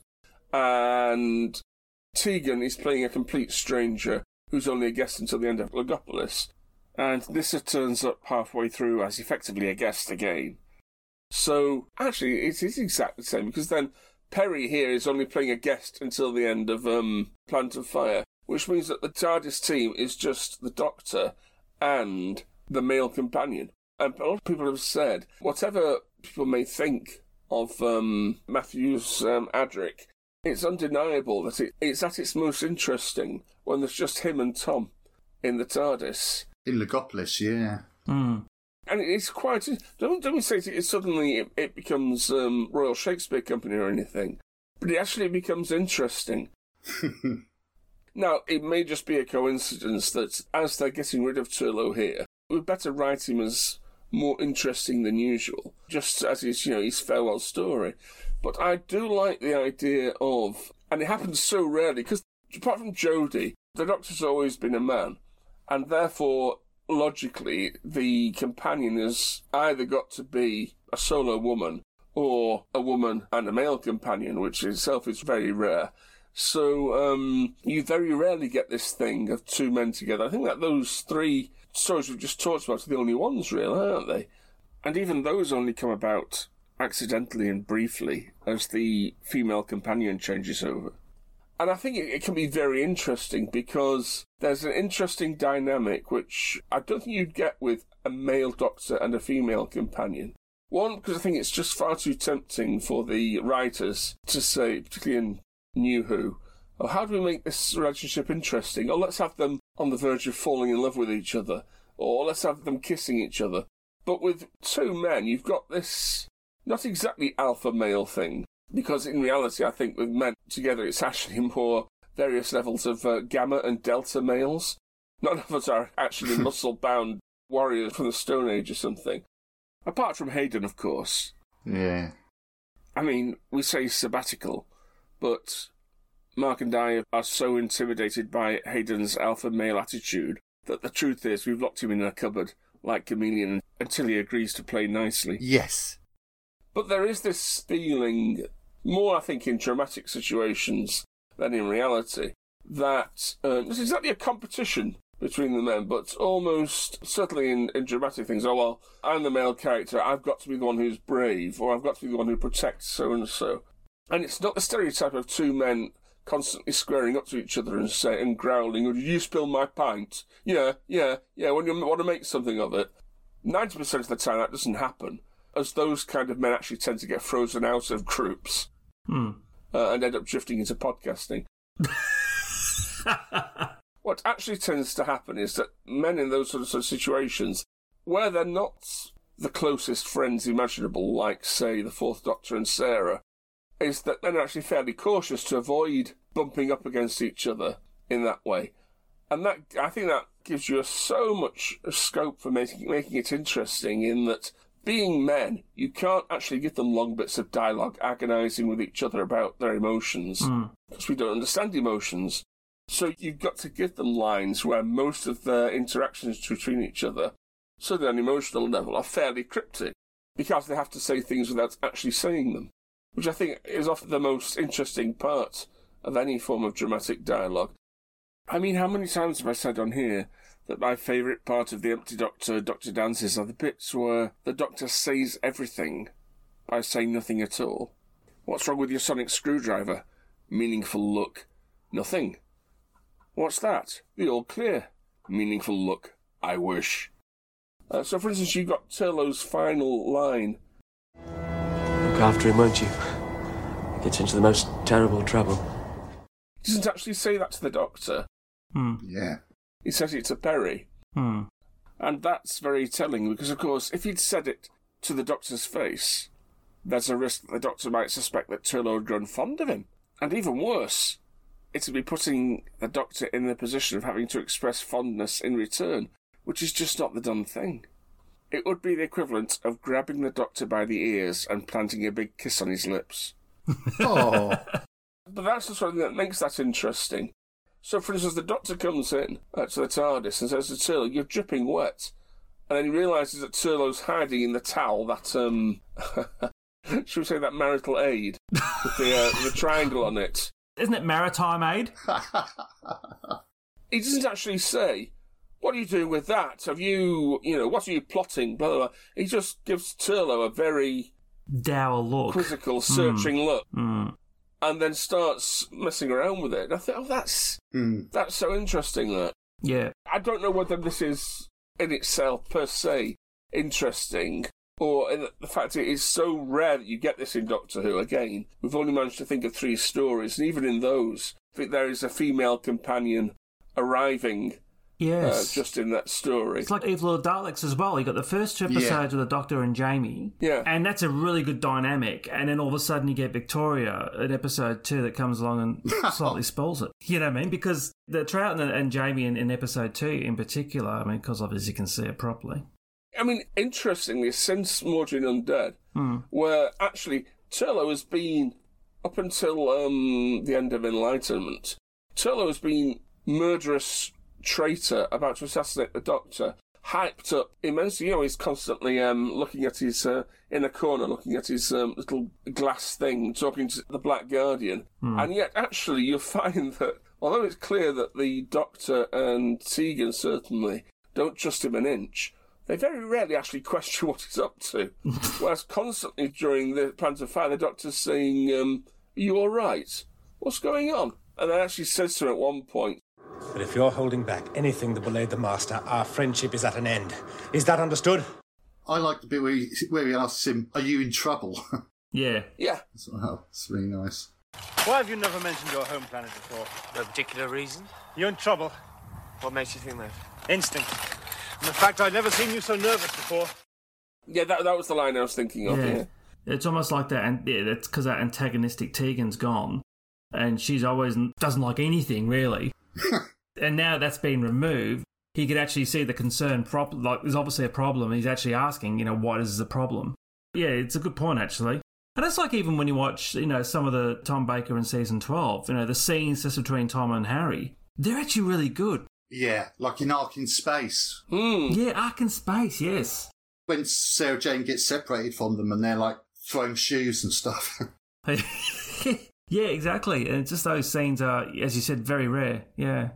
And Tegan is playing a complete stranger who's only a guest until the end of Legopolis. And Nissa turns up halfway through as effectively a guest again. So, actually, it is exactly the same, because then Perry here is only playing a guest until the end of um, Planet of Fire, which means that the TARDIS team is just the Doctor and the male companion. And a lot of people have said, whatever people may think of um, Matthew's um, Adric, it's undeniable that it, it's at its most interesting when there's just him and Tom in the TARDIS. In Legopolis, yeah. Mm. And it's quite... Don't, don't say it suddenly it, it becomes um, Royal Shakespeare Company or anything, but it actually becomes interesting. Now, it may just be a coincidence that as they're getting rid of Turlough here, we'd better write him as more interesting than usual, just as his, you know, his farewell story. But I do like the idea of, and it happens so rarely, because apart from Jodie, the Doctor's always been a man, and therefore, logically, the companion has either got to be a solo woman or a woman and a male companion, which itself is very rare. So um, you very rarely get this thing of two men together. I think that those three stories we've just talked about are the only ones, really, aren't they? And even those only come about accidentally and briefly as the female companion changes over. And I think it, it can be very interesting because there's an interesting dynamic which I don't think you'd get with a male Doctor and a female companion. One, because I think it's just far too tempting for the writers to say, particularly in New Who, oh, how do we make this relationship interesting? Oh, let's have them on the verge of falling in love with each other. Or let's have them kissing each other. But with two men, you've got this not exactly alpha male thing, because in reality, I think with men together, it's actually more various levels of uh, gamma and delta males. None of us are actually muscle-bound warriors from the Stone Age or something. Apart from Hayden, of course. Yeah. I mean, we say sabbatical, but Mark and I are so intimidated by Hayden's alpha male attitude that the truth is we've locked him in a cupboard like Chameleon until he agrees to play nicely. Yes. But there is this feeling, more I think in dramatic situations than in reality, that uh, there's exactly a competition between the men, but almost, certainly in, in dramatic things, oh, well, I'm the male character, I've got to be the one who's brave, or I've got to be the one who protects so-and-so. And it's not the stereotype of two men constantly squaring up to each other and say, and growling, oh, did you spill my pint? Yeah, yeah, yeah, when you want to make something of it. ninety percent of the time that doesn't happen, as those kind of men actually tend to get frozen out of groups hmm. uh, and end up drifting into podcasting. What actually tends to happen is that men in those sort of, sort of situations, where they're not the closest friends imaginable, like, say, the Fourth Doctor and Sarah, is that men are actually fairly cautious to avoid bumping up against each other in that way. And that, I think that gives you so much scope for making, making it interesting, in that being men, you can't actually give them long bits of dialogue agonising with each other about their emotions, because mm. we don't understand emotions. So you've got to give them lines where most of their interactions between each other, so at an emotional level, are fairly cryptic, because they have to say things without actually saying them, which I think is often the most interesting part of any form of dramatic dialogue. I mean, how many times have I said on here that my favourite part of The Empty Doctor, Doctor Dances, are the bits where the Doctor says everything by saying nothing at all? What's wrong with your sonic screwdriver? Meaningful look. Nothing. What's that? The all clear. Meaningful look. I wish. Uh, so, for instance, you've got Turlough's final line. Look after him, won't you? He gets into the most terrible trouble. He doesn't actually say that to the Doctor. Hmm. Yeah. He says it to Perry. Hmm. And that's very telling, because, of course, if he'd said it to the Doctor's face, there's a risk that the Doctor might suspect that Turlough had grown fond of him. And even worse, it would be putting the Doctor in the position of having to express fondness in return, which is just not the done thing. It would be the equivalent of grabbing the Doctor by the ears and planting a big kiss on his lips. Oh. But that's the sort of thing that makes that interesting. So, for instance, the Doctor comes in uh, to the TARDIS and says to Turlough, you're dripping wet. And then he realises that Turlough's hiding in the towel, that, um... should we say that marital aid? With the, uh, the triangle on it. Isn't it maritime aid? He doesn't actually say, what are you doing with that? Have you, you know, what are you plotting? Blah, blah, blah. He just gives Turlough a very... dour look. Quizzical, searching mm. look. Mm. And then starts messing around with it. And I think, oh, that's, mm. that's so interesting, that. Yeah. I don't know whether this is, in itself, per se, interesting, or in the fact that it is so rare that you get this in Doctor Who. Again, we've only managed to think of three stories, and even in those, I think there is a female companion arriving yes. uh, just in that story. It's like Evil of the Daleks as well. You got the first two episodes yeah. with the Doctor and Jamie, yeah, and that's a really good dynamic. And then all of a sudden you get Victoria in episode two that comes along and slightly spoils it. You know what I mean? Because the Troughton and, and Jamie in, in episode two in particular, I mean, because obviously you can see it properly. I mean, interestingly, since Mordrin Undead, hmm. where actually Turlough has been, up until um, the end of Enlightenment, Turlough has been murderous traitor about to assassinate the Doctor, hyped up immensely. You know, he's constantly um, looking at his, uh, in a corner, looking at his um, little glass thing, talking to the Black Guardian. Hmm. And yet, actually, you'll find that, although it's clear that the Doctor and Tegan certainly don't trust him an inch, they very rarely actually question what he's up to. Whereas constantly during the Plans of Fire, the Doctor's saying, um, are you all right? What's going on? And then actually says to him at one point, but if you're holding back anything that will aid the Master, our friendship is at an end. Is that understood? I like the bit where he, where he asks him, are you in trouble? Yeah. Yeah. As well. It's really nice. Why have you never mentioned your home planet before? No particular reason. You're in trouble. What makes you think that? Instinct. And the fact I'd never seen you so nervous before. Yeah, that that was the line I was thinking of, Yeah. yeah. It's almost like that, and yeah, that's because that antagonistic Tegan's gone, and she's always doesn't like anything, really. And now that's been removed, he could actually see the concern. Prop- like, there's obviously a problem. He's actually asking, you know, what is the problem? Yeah, it's a good point, actually. And it's like even when you watch, you know, some of the Tom Baker in season twelve, you know, the scenes just between Tom and Harry, they're actually really good. Yeah, like in Ark in Space. Hmm. Yeah, Ark in Space, yes. When Sarah Jane gets separated from them and they're like throwing shoes and stuff. Yeah, exactly. And just those scenes are, as you said, very rare. Yeah.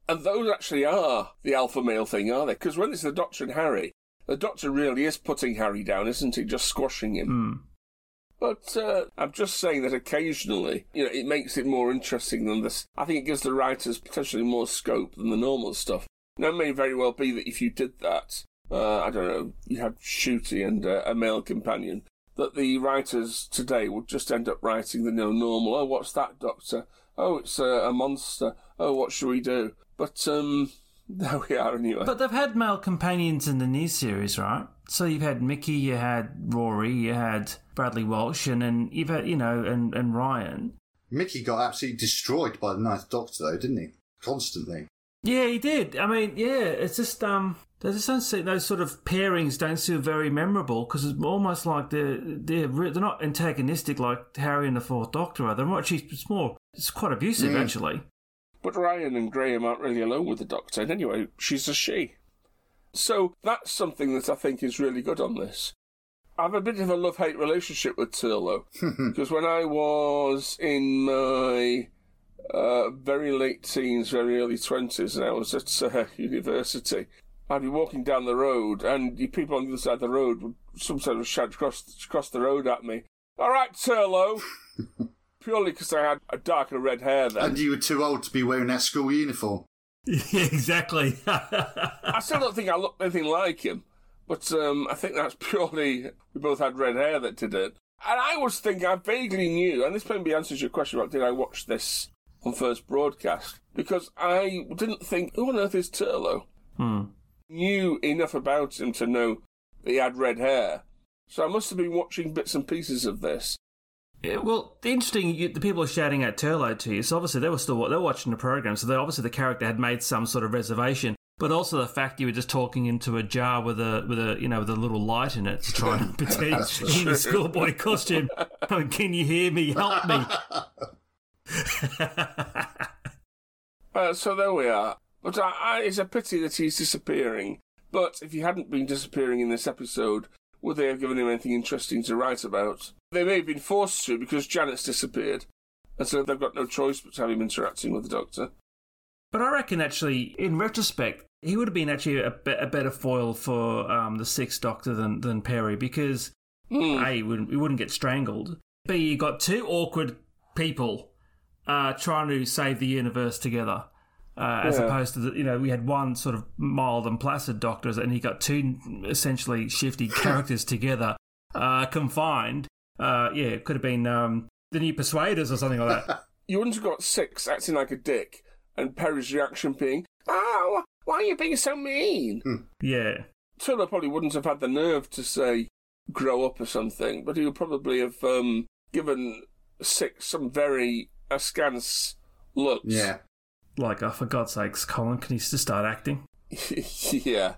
And those actually are the alpha male thing, are they? Because when it's the Doctor and Harry, the Doctor really is putting Harry down, isn't he? Just squashing him. Mm. But uh, I'm just saying that occasionally, you know, it makes it more interesting than this. I think it gives the writers potentially more scope than the normal stuff. Now, it may very well be that if you did that, uh, I don't know, you had Shooty and uh, a male companion, that the writers today would just end up writing the no normal. Oh, what's that, Doctor? Oh, it's a, a monster. Oh, what should we do? But um, there we are anyway. But they've had male companions in the new series, right? So you've had Mickey, you had Rory, you had Bradley Walsh, and then you've had, you know, and, and Ryan. Mickey got absolutely destroyed by the Ninth Doctor, though, didn't he? Constantly. Yeah, he did. I mean, yeah, it's just um, they just don't seem, those sort of pairings don't seem very memorable because it's almost like they're they're they're not antagonistic like Harry and the Fourth Doctor are. They're more, actually, it's more, it's quite abusive mm. actually. But Ryan and Graham aren't really alone with the Doctor, and anyway, she's a she. So that's something that I think is really good on this. I have a bit of a love-hate relationship with Turlough because when I was in my Uh, very late teens, very early twenties, and I was at uh, university. I'd be walking down the road, and the people on the other side of the road would sometimes shout across, across the road at me, "All right, Turlough!" Purely because I had a darker red hair then. And you were too old to be wearing that school uniform. Yeah, exactly. I still don't think I looked anything like him, but um, I think that's purely we both had red hair that did it. And I was thinking, I vaguely knew, and this maybe answers your question about did I watch this on first broadcast, because I didn't think, who on earth is Turlough? Hmm. Knew enough about him to know that he had red hair, so I must have been watching bits and pieces of this. Yeah, well, the interesting, you, the people are shouting at Turlough to you, so obviously they were still they were watching the program, so they, obviously the character had made some sort of reservation, but also the fact you were just talking into a jar with a with a you know with a little light in it to try and pretend in the schoolboy costume. Oh, can you hear me? Help me! uh, so there we are. But I, I, it's a pity that he's disappearing. But if he hadn't been disappearing in this episode, would they have given him anything interesting to write about? They may have been forced to because Janet's disappeared, and so they've got no choice but to have him interacting with the Doctor. But I reckon, actually, in retrospect, he would have been actually a, be- a better foil for um, the Sixth Doctor than, than Perry, because mm. A, he wouldn't, he wouldn't get strangled. B, you got two awkward people Uh, trying to save the universe together, uh, as yeah. opposed to the, you know we had one sort of mild and placid Doctors, and he got two essentially shifty characters together, uh, confined. Uh, yeah, it could have been um, the New Persuaders or something like that. You wouldn't have got Six acting like a dick, and Perry's reaction being, "Oh, why are you being so mean?" Hmm. Yeah, Turlough probably wouldn't have had the nerve to say, "Grow up" or something, but he would probably have um, given Six some very askance looks. Yeah. Like, oh, for God's sakes, Colin, can you just start acting? Yeah.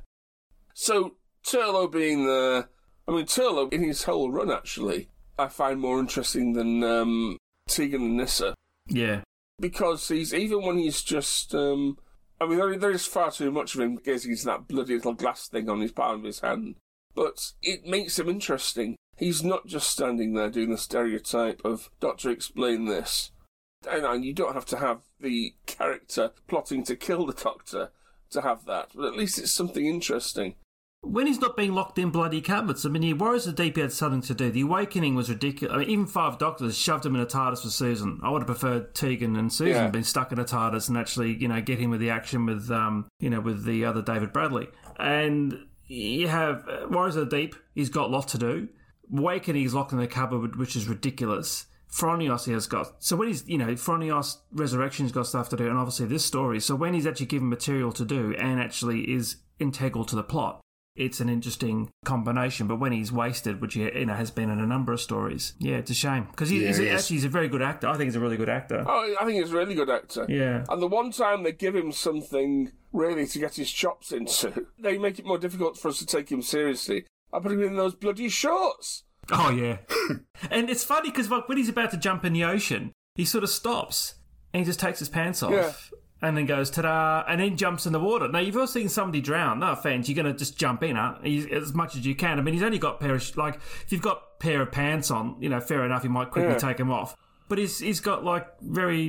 So, Turlough being the... I mean, Turlough, in his whole run, actually, I find more interesting than um, Tegan and Nyssa. Yeah. Because he's, even when he's just... Um, I mean, there, there is far too much of him gazing into that bloody little glass thing on his palm of his hand. But it makes him interesting. He's not just standing there doing the stereotype of, Doctor, explain this. And you don't have to have the character plotting to kill the Doctor to have that, but at least it's something interesting. When he's not being locked in bloody cabinets, I mean, he worries the Deep had something to do. The Awakening was ridiculous. I mean, even Five Doctors shoved him in a TARDIS for Susan. I would have preferred Tegan and Susan yeah. being stuck in a TARDIS and actually, you know, get him with the action with, um, you know, with the other David Bradley. And you have uh, Warriors of the Deep. He's got a lot to do. Awakening is locked in a cupboard, which is ridiculous. Fronios he has got. So when he's, you know, Fronios Resurrection's got stuff to do, and obviously this story. So when he's actually given material to do and actually is integral to the plot, it's an interesting combination. But when he's wasted, which he, you know, has been in a number of stories, yeah, it's a shame. Because he, yeah, he's he actually he's a very good actor. I think he's a really good actor. Oh, I think he's a really good actor. Yeah. And the one time they give him something really to get his chops into, they make it more difficult for us to take him seriously. I put him in those bloody shorts. Oh, yeah. And it's funny because like, when he's about to jump in the ocean, he sort of stops and he just takes his pants off yeah. and then goes, ta-da, and then jumps in the water. Now, you've also seen somebody drown. No offence, you're going to just jump in huh? as much as you can. I mean, he's only got a pair of, like, if you've got a pair of pants on, you know, fair enough, you might quickly yeah. take them off. But he's he's got, like, very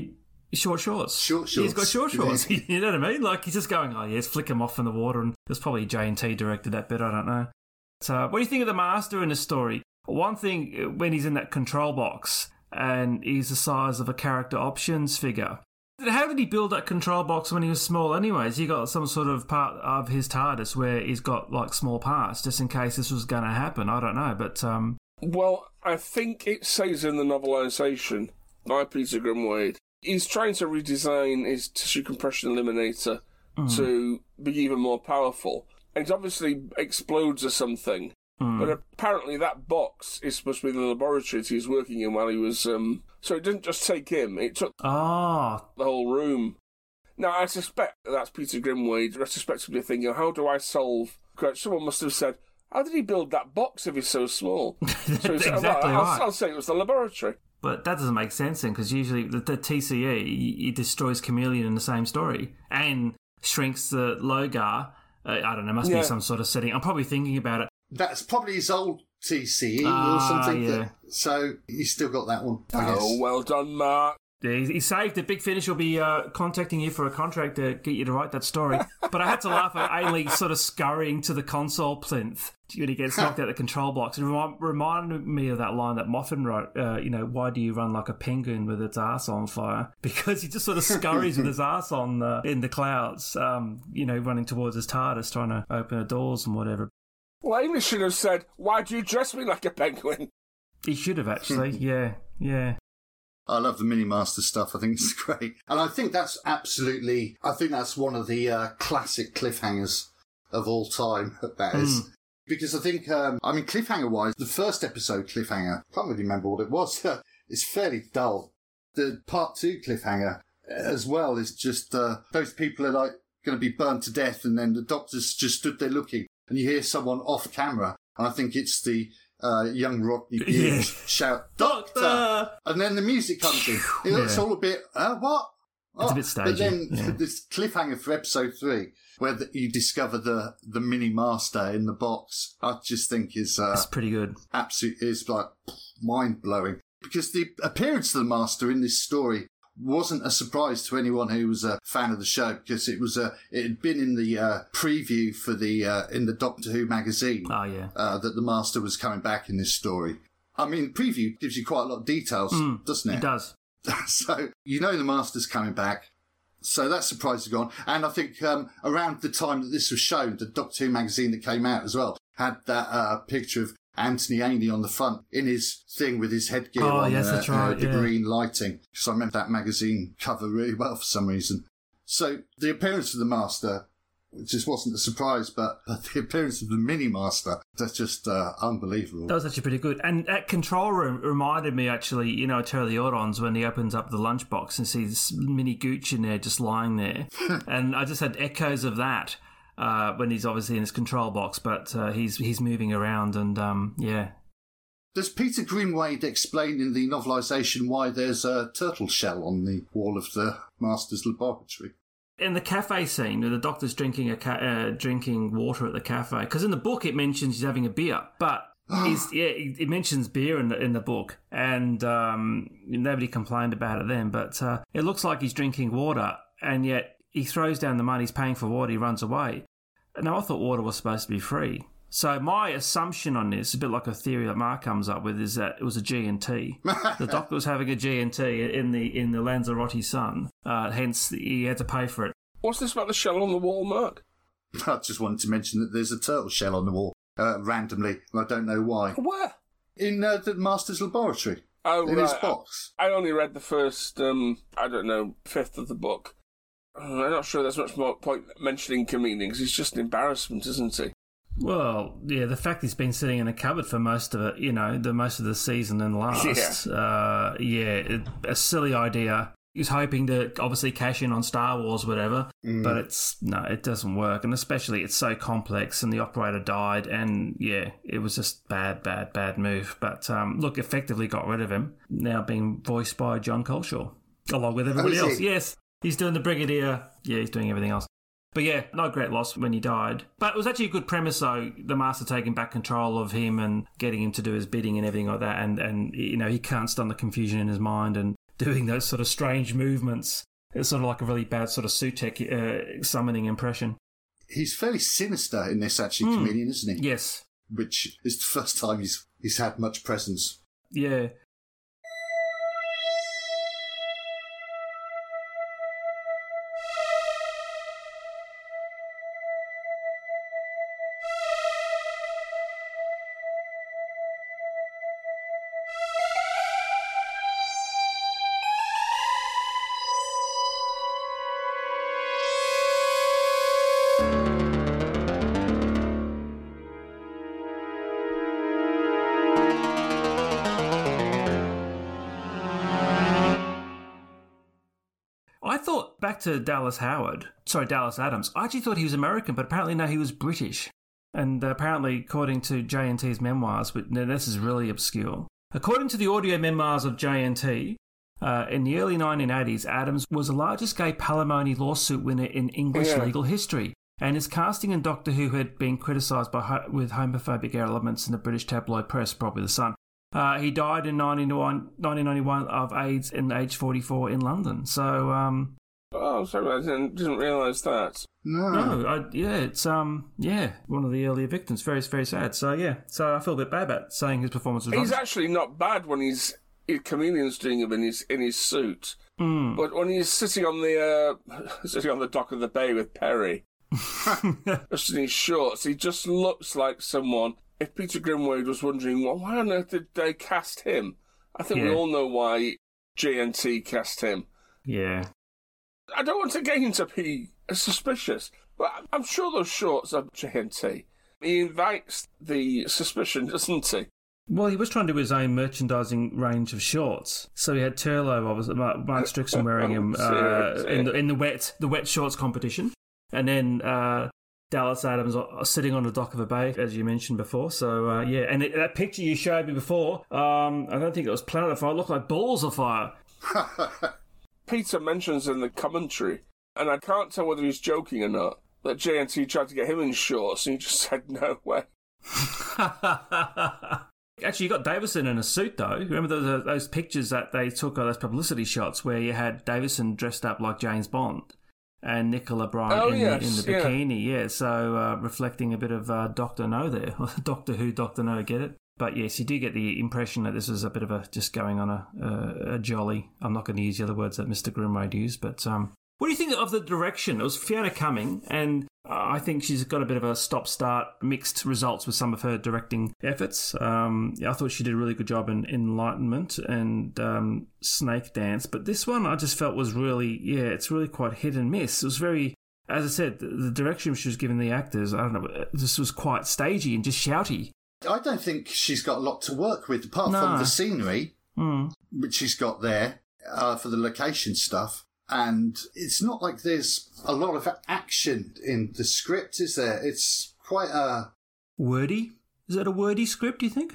Short shorts. Short shorts. He's got short shorts. You know what I mean? Like, he's just going, oh, yes, flick him off in the water. And there's probably J and T directed that bit, I don't know. So, what do you think of the Master in the story? One thing, when he's in that control box and he's the size of a character options figure, how did he build that control box when he was small anyways? He got some sort of part of his TARDIS where he's got, like, small parts, just in case this was going to happen. I don't know, but... um Well, I think it says in the novelisation by Peter Grimwade, he's trying to redesign his tissue compression eliminator mm. to be even more powerful. And it obviously explodes or something. Mm. But apparently that box is supposed to be the laboratory that he was working in while he was... Um, so it didn't just take him, it took oh. the whole room. Now, I suspect that's Peter Grimwade retrospectively thinking, how do I solve... Someone must have said, how did he build that box if he's so small? So he said, exactly well, I'll, right. I'll say it was the laboratory. But that doesn't make sense then, because usually the, the T C E, he destroys Chameleon in the same story and shrinks the Logar. Uh, I don't know, must yeah. be some sort of setting. I'm probably thinking about it. That's probably his old T C E uh, or something. Yeah. That, so he's still got that one, I oh, guess. well done, Mark. Yeah, he saved it. Big Finish will be uh, contacting you for a contract to get you to write that story. But I had to laugh at Ainley sort of scurrying to the console plinth when he gets knocked out the control box. It remind, reminded me of that line that Moffin wrote, uh, you know, why do you run like a penguin with its ass on fire? Because he just sort of scurries with his ass on uh, in the clouds, um, you know, running towards his TARDIS, trying to open the doors and whatever. Well, Ainley should have said, why do you dress me like a penguin? He should have, actually. yeah, yeah. I love the Mini-Master stuff. I think it's great. And I think that's absolutely... I think that's one of the uh, classic cliffhangers of all time, that is. Mm. Because I think... Um, I mean, cliffhanger-wise, the first episode cliffhanger, I can't really remember what it was. It's fairly dull. The part two cliffhanger, as well, is just... Uh, those people are, like, going to be burnt to death, and then the doctor's just stood there looking, and you hear someone off camera, and I think it's the... Uh, young Rodney Bugh yeah. shout, Doctor! Doctor! And then the music comes in. It looks yeah. all a bit, uh, what? Oh. It's a bit stagey. But then yeah. this cliffhanger for episode three, where the, you discover the, the Mini-Master in the box, I just think is... Uh, That's pretty good. Absolutely, is like mind-blowing. Because the appearance of the Master in this story wasn't a surprise to anyone who was a fan of the show, because it was a it had been in the uh, preview for the uh, in the Doctor Who magazine. Oh yeah, uh, that the Master was coming back in this story. I mean, preview gives you quite a lot of details, mm, doesn't it? It does. So you know the Master's coming back. So that surprise is gone. And I think um, around the time that this was shown, the Doctor Who magazine that came out as well had that uh, picture of Anthony Ainley on the front in his thing with his headgear oh, on yes, uh, that's right, uh, the yeah. green lighting. Because I remember that magazine cover really well for some reason. So the appearance of the Master just wasn't a surprise, but, but the appearance of the Mini-Master, that's just uh, unbelievable. That was actually pretty good. And that control room reminded me, actually, you know, Terror of the Autons, when he opens up the lunchbox and sees Mini Gooch in there just lying there. And I just had echoes of that. Uh, when he's obviously in his control box, but uh, he's he's moving around, and um, yeah. Does Peter Grimwade explain in the novelisation why there's a turtle shell on the wall of the Master's laboratory? In the cafe scene, where the Doctor's drinking a ca- uh, drinking water at the cafe, because in the book it mentions he's having a beer, but he's, yeah, it mentions beer in the in the book, and um, nobody complained about it then. But uh, it looks like he's drinking water, and yet he throws down the money. He's paying for water. He runs away. Now, I thought water was supposed to be free. So my assumption on this, a bit like a theory that Mark comes up with, is that it was a G and T. The Doctor was having a G and T in the in the Lanzarote sun. Uh, hence, he had to pay for it. What's this about the shell on the wall, Mark? I just wanted to mention that there's a turtle shell on the wall, uh, randomly, and I don't know why. Where? In uh, the Master's laboratory. Oh, in right. his box. I only read the first, um, I don't know, fifth of the book. I'm not sure there's much more point mentioning Kamini, because he's just an embarrassment, isn't he? Well, yeah, the fact he's been sitting in a cupboard for most of it, you know, the most of the season and last. Yeah, uh, yeah it, a silly idea. He's hoping to obviously cash in on Star Wars, whatever, mm. but it's, no, it doesn't work. And especially it's so complex, and the operator died, and yeah, it was just bad, bad, bad move. But um, look, effectively got rid of him, now being voiced by John Coleshaw, along with everybody oh, else. He? Yes. He's doing the Brigadier. Yeah, he's doing everything else. But yeah, no great loss when he died. But it was actually a good premise, though, the Master taking back control of him and getting him to do his bidding and everything like that. And, and you know, he can't stand the confusion in his mind and doing those sort of strange movements. It's sort of like a really bad sort of Sutek uh, summoning impression. He's fairly sinister in this, actually, Mm. comedian, isn't he? Yes. Which is the first time he's he's had much presence. Yeah. I thought, back to Dallas Howard, sorry, Dallas Adams, I actually thought he was American, but apparently no, he was British. And uh, apparently, according to J N T's memoirs, but no, this is really obscure. According to the audio memoirs of J N T, uh, in the early nineteen eighties, Adams was the largest gay palimony lawsuit winner in English Yeah. legal history. And his casting in Doctor Who had been criticised by ho- with homophobic elements in the British tabloid press, probably The Sun. Uh, he died in nineteen ninety-one of AIDS in age forty-four in London. So, um... Oh, sorry, I didn't, didn't realise that. No. No, I, yeah, it's, um, yeah, one of the earlier victims. Very, very sad. So, yeah, so I feel a bit bad about saying his performance was He's rubbish. actually not bad when he's, he's comedian's doing him in his in his suit, Mm. but when he's sitting on the uh, sitting on the dock of the bay with Perry, just in his shorts, he just looks like someone. If Peter Grimwade was wondering, well, why on earth did they cast him? I think we Yeah. all know why J N T cast him. Yeah. I don't want again to be suspicious, but I'm sure those shorts are J N T. He invites the suspicion, doesn't he? Well, he was trying to do his own merchandising range of shorts. So he had Turlo, obviously, Mark Mark Strickson wearing him uh, in the in the wet the wet shorts competition, and then uh, Dallas Adams sitting on the dock of a bay, as you mentioned before. So uh, yeah, and it, that picture you showed me before, um, I don't think it was Planet of Fire. It looked like balls of fire. Peter mentions in the commentary, and I can't tell whether he's joking or not, that J N T tried to get him in shorts, and he just said no way. Actually, you got Davison in a suit, though. Remember those, those pictures that they took, of those publicity shots, where you had Davison dressed up like James Bond and Nicola Bryant Oh, in, yes, the, in the yeah. bikini. Yeah, so uh, reflecting a bit of uh, Doctor No there. Doctor Who, Doctor No, get it? But yes, you do get the impression that this is a bit of a just going on a, a, a jolly. I'm not going to use the other words that Mister Grimwade used, but um, what do you think of the direction? It was Fiona Cumming, and uh, I think she's got a bit of a stop-start, mixed results with some of her directing efforts. Um, yeah, I thought she did a really good job in Enlightenment and um, Snake Dance, but this one I just felt was really, yeah, it's really quite hit and miss. It was very, as I said, the, the direction she was giving the actors, I don't know, this was quite stagey and just shouty. I don't think she's got a lot to work with, apart No. from the scenery, Mm. which she's got there uh, for the location stuff. And it's not like there's a lot of action in the script, is there? It's quite a... Wordy? Is that a wordy script, do you think?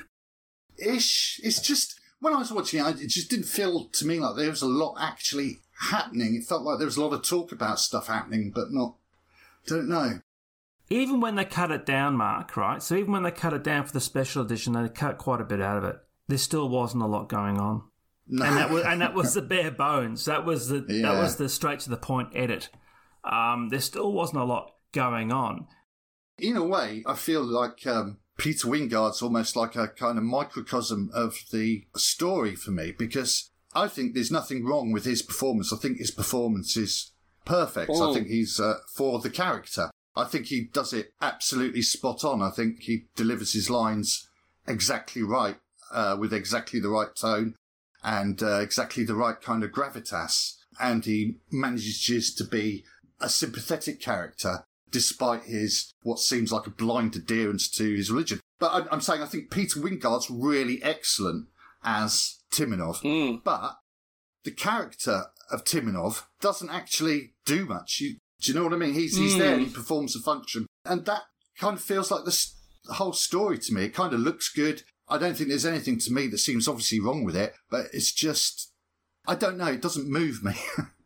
Ish. It's just... When I was watching it, it just didn't feel to me like there was a lot actually happening. It felt like there was a lot of talk about stuff happening, but not... Don't know. Even when they cut it down, Mark, right? So even when they cut it down for the special edition, they cut quite a bit out of it. There still wasn't a lot going on. No. And that was and that was the bare bones. That was the Yeah. that was the straight to the point edit. Um, there still wasn't a lot going on. In a way, I feel like um, Peter Wingard's almost like a kind of microcosm of the story for me, because I think there's nothing wrong with his performance. I think his performance is perfect. Oh. I think he's uh, for the character. I think he does it absolutely spot on. I think he delivers his lines exactly right, uh, with exactly the right tone and uh, exactly the right kind of gravitas. And he manages to be a sympathetic character despite his, what seems like a blind adherence to his religion. But I'm, I'm saying I think Peter Wingard's really excellent as Timonov. Mm. But the character of Timonov doesn't actually do much. You, do you know what I mean? He's he's Mm. there and he performs a function. And that kind of feels like the s- whole story to me. It kind of looks good. I don't think there's anything to me that seems obviously wrong with it, but it's just, I don't know, it doesn't move me.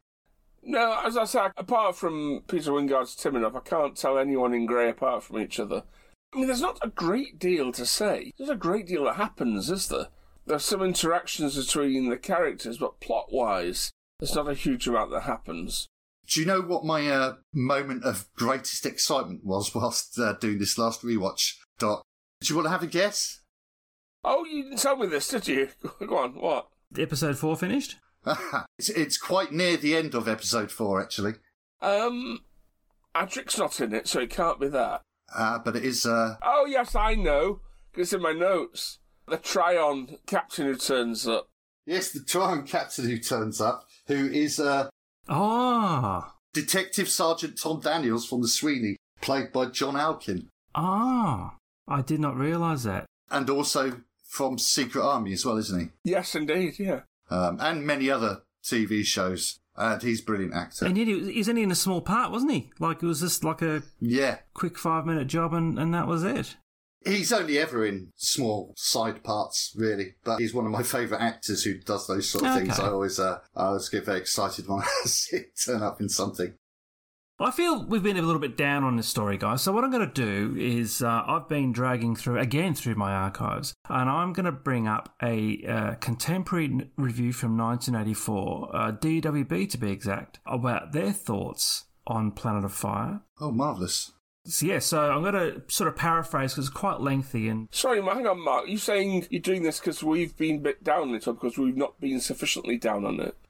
No, as I say, apart from Peter Wingard's Timonov, I can't tell anyone in Grey apart from each other. I mean, there's not a great deal to say. There's a great deal that happens, is there? There's some interactions between the characters, but plot-wise, there's not a huge amount that happens. Do you know what my uh, moment of greatest excitement was whilst uh, doing this last rewatch, Doc? Do you want to have a guess? Oh, you didn't tell me this, did you? Go on, what? Episode four finished? it's, it's quite near the end of episode four, actually. Um, Adric's not in it, so it can't be that. Uh, but it is... Uh... Oh, yes, I know. It's in my notes. The Tryon captain who turns up. Yes, the Tryon captain who turns up, who is... Uh... Ah. Detective Sergeant Tom Daniels from the Sweeney, played by John Alkin. Ah. I did not realise that. And also from Secret Army as well, isn't he? Yes, indeed, yeah. Um, and many other T V shows. And he's a brilliant actor. And he was only in a small part, wasn't he? Like, it was just like a yeah quick five-minute job and, and that was it. He's only ever in small side parts, really. But he's one of my favourite actors who does those sort of okay. things. I always, uh, I always get very excited when I see it turn up in something. I feel we've been a little bit down on this story, guys. So what I'm going to do is uh, I've been dragging through, again, through my archives, and I'm going to bring up a uh, contemporary review from nineteen eighty-four, uh, D W B to be exact, about their thoughts on Planet of Fire. Oh, marvellous. So, yeah, so I'm going to sort of paraphrase because it's quite lengthy. And Sorry, hang on, Mark. You're saying you're doing this because we've been a bit down on it or because we've not been sufficiently down on it?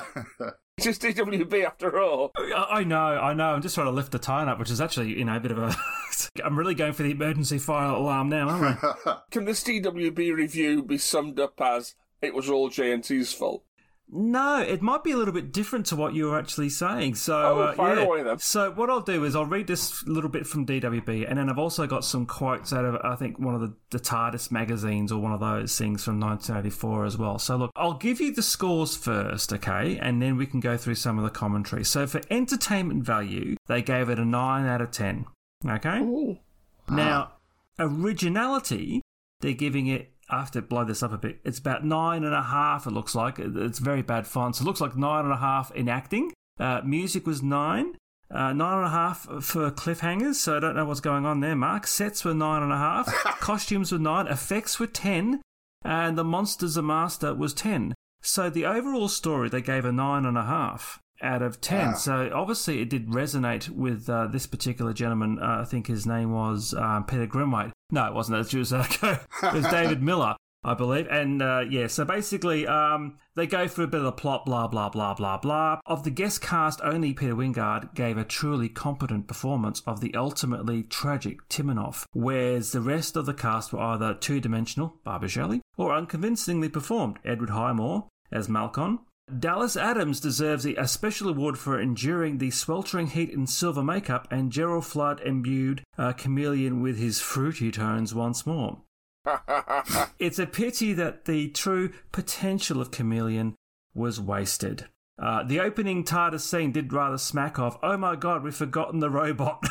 It's just D W B after all. I know, I know. I'm just trying to lift the tone up, which is actually, you know, a bit of a... I'm really going for the emergency fire alarm now, aren't I? Can this D W B review be summed up as, it was all J N T's fault? No, it might be a little bit different to what you were actually saying. So, oh, uh, fire yeah. away then. So what I'll do is I'll read this little bit from D W B, and then I've also got some quotes out of, I think, one of the, the TARDIS magazines or one of those things from nineteen eighty-four as well. So look, I'll give you the scores first, okay, and then we can go through some of the commentary. So for entertainment value, they gave it a nine out of ten, okay? Ooh. Now, originality, they're giving it, I have to blow this up a bit. It's about nine and a half, it looks like. It's very bad font. So it looks like nine and a half in acting. Uh, music was nine. Uh, nine and a half for cliffhangers, so I don't know what's going on there, Mark. Sets were nine and a half. Costumes were nine. Effects were ten. And the Monsters of Master was ten. So the overall story, they gave a nine and a half out of ten. Wow. So obviously it did resonate with uh, this particular gentleman. Uh, I think his name was um, Peter Grimwade. No, it wasn't. It was, uh, it was David Miller, I believe. And uh, yeah, so basically um, they go through a bit of the plot, blah, blah, blah, blah, blah. Of the guest cast, only Peter Wingard gave a truly competent performance of the ultimately tragic Timonov, whereas the rest of the cast were either two-dimensional, Barbara Shelley, or unconvincingly performed, Edward Highmore as Malcolm. Dallas Adams deserves a special award for enduring the sweltering heat in silver makeup, and Gerald Flood imbued uh, Chameleon with his fruity tones once more. It's a pity that the true potential of Chameleon was wasted. Uh, the opening TARDIS scene did rather smack of, oh my god, we've forgotten the robot.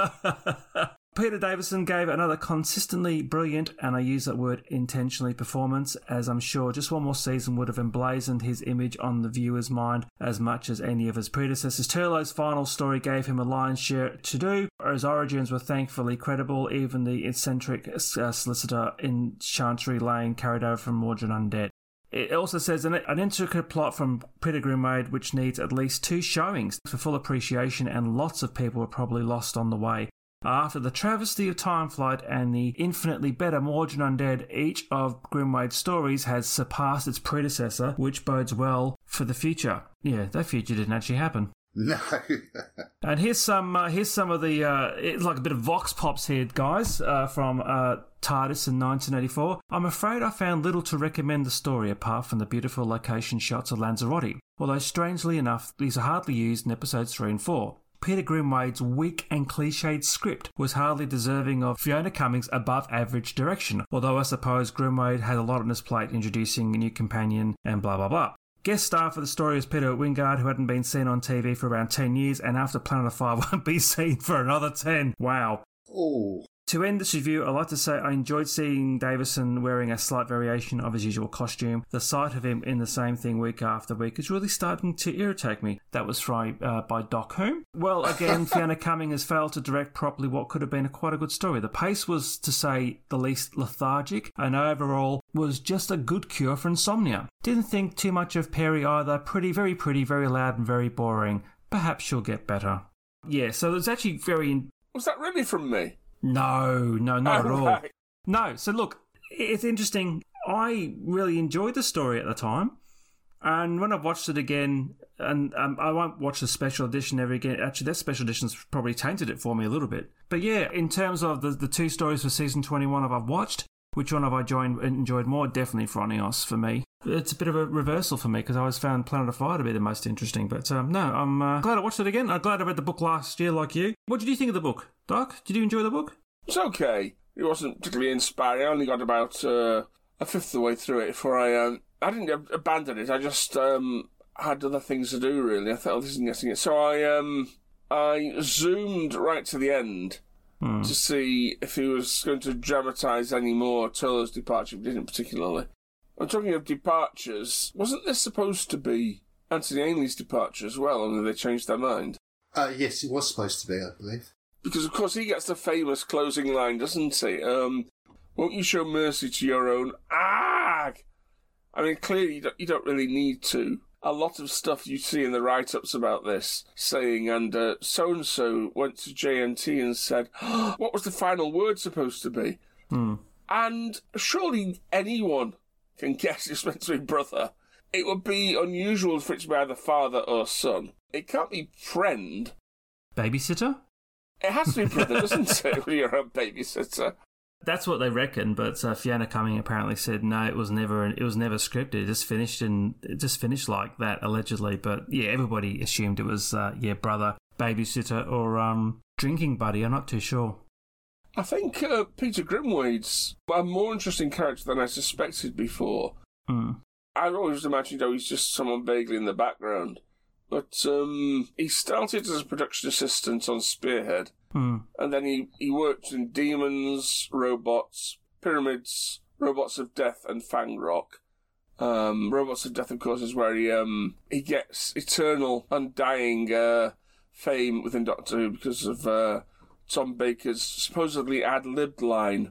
Peter Davison gave another consistently brilliant, and I use that word intentionally, performance, as I'm sure just one more season would have emblazoned his image on the viewer's mind as much as any of his predecessors. Turlough's final story gave him a lion's share to do. His origins were thankfully credible, even the eccentric uh, solicitor in Chancery Lane carried over from Mordred Undead. It also says an, an intricate plot from Peter Grimwade which needs at least two showings for full appreciation, and lots of people were probably lost on the way. After the travesty of Time Flight and the infinitely better Mordred Undead, each of Grimwade's stories has surpassed its predecessor, which bodes well for the future. Yeah, that future didn't actually happen. No. And here's some uh, here's some of the, uh, it's like a bit of vox pops here, guys, uh, from uh, TARDIS in nineteen eighty-four. I'm afraid I found little to recommend the story apart from the beautiful location shots of Lanzarote, although strangely enough, these are hardly used in episodes three and four. Peter Grimwade's weak and cliched script was hardly deserving of Fiona Cummings' above-average direction, although I suppose Grimwade had a lot on his plate introducing a new companion and blah blah blah. Guest star for the story is Peter Wingard, who hadn't been seen on T V for around ten years, and after Planet of Fire won't be seen for another ten. Wow. Oh. To end this review, I'd like to say I enjoyed seeing Davison wearing a slight variation of his usual costume. The sight of him in the same thing week after week is really starting to irritate me. That was by, uh, by Doc Hume. Well, again, Fiona Cumming has failed to direct properly what could have been a quite a good story. The pace was, to say the least, lethargic, and overall was just a good cure for insomnia. Didn't think too much of Perry either. Pretty, very pretty, very loud and very boring. Perhaps she'll get better. Yeah, so it was actually very... Was that really from me? No, no, not oh, at all. Right. No, so look, it's interesting. I really enjoyed the story at the time, and when I've watched it again, and um, I won't watch the special edition ever again. Actually, that special edition's probably tainted it for me a little bit. But yeah, in terms of the, the two stories for season twenty-one of I've watched, which one have I joined, enjoyed more? Definitely Phroneos for me. It's a bit of a reversal for me because I always found Planet of Fire to be the most interesting. But um, no, I'm uh, glad I watched it again. I'm glad I read the book last year like you. What did you think of the book, Doc? Did you enjoy the book? It's okay. It wasn't particularly inspiring. I only got about uh, a fifth of the way through it before I... Um, I didn't ab- abandon it. I just um, had other things to do, really. I thought, oh, this isn't getting it. So I, um, I zoomed right to the end hmm. to see if he was going to dramatise any more Turlough's departure, but didn't particularly. I'm talking of departures. Wasn't this supposed to be Anthony Ainley's departure as well, only they changed their mind? Uh, yes, it was supposed to be, I believe. Because, of course, he gets the famous closing line, doesn't he? Um, won't you show mercy to your own? Ah! I mean, clearly, you don't, you don't really need to. A lot of stuff you see in the write-ups about this, saying, and uh, so-and-so went to J N T and said, oh, what was the final word supposed to be? Hmm. And surely anyone can guess it's meant to be brother. It would be unusual for it to be either father or son. It can't be friend. Babysitter? It has to be brother, doesn't it, when you're a babysitter? That's what they reckon, but uh, Fiona Cumming apparently said no, it was never it was never scripted. It just finished and it just finished like that allegedly. But yeah, everybody assumed it was uh, yeah brother, babysitter, or um drinking buddy. I'm not too sure. I think uh, Peter Grimwade's a more interesting character than I suspected before. Mm. I've always imagined how he's just someone vaguely in the background. But um, he started as a production assistant on Spearhead, mm. and then he, he worked in Demons, Robots, Pyramids, Robots of Death, and Fang Rock. Um, Robots of Death, of course, is where he um, he gets eternal, undying uh, fame within Doctor Who because of... Uh, Tom Baker's supposedly ad-libbed line.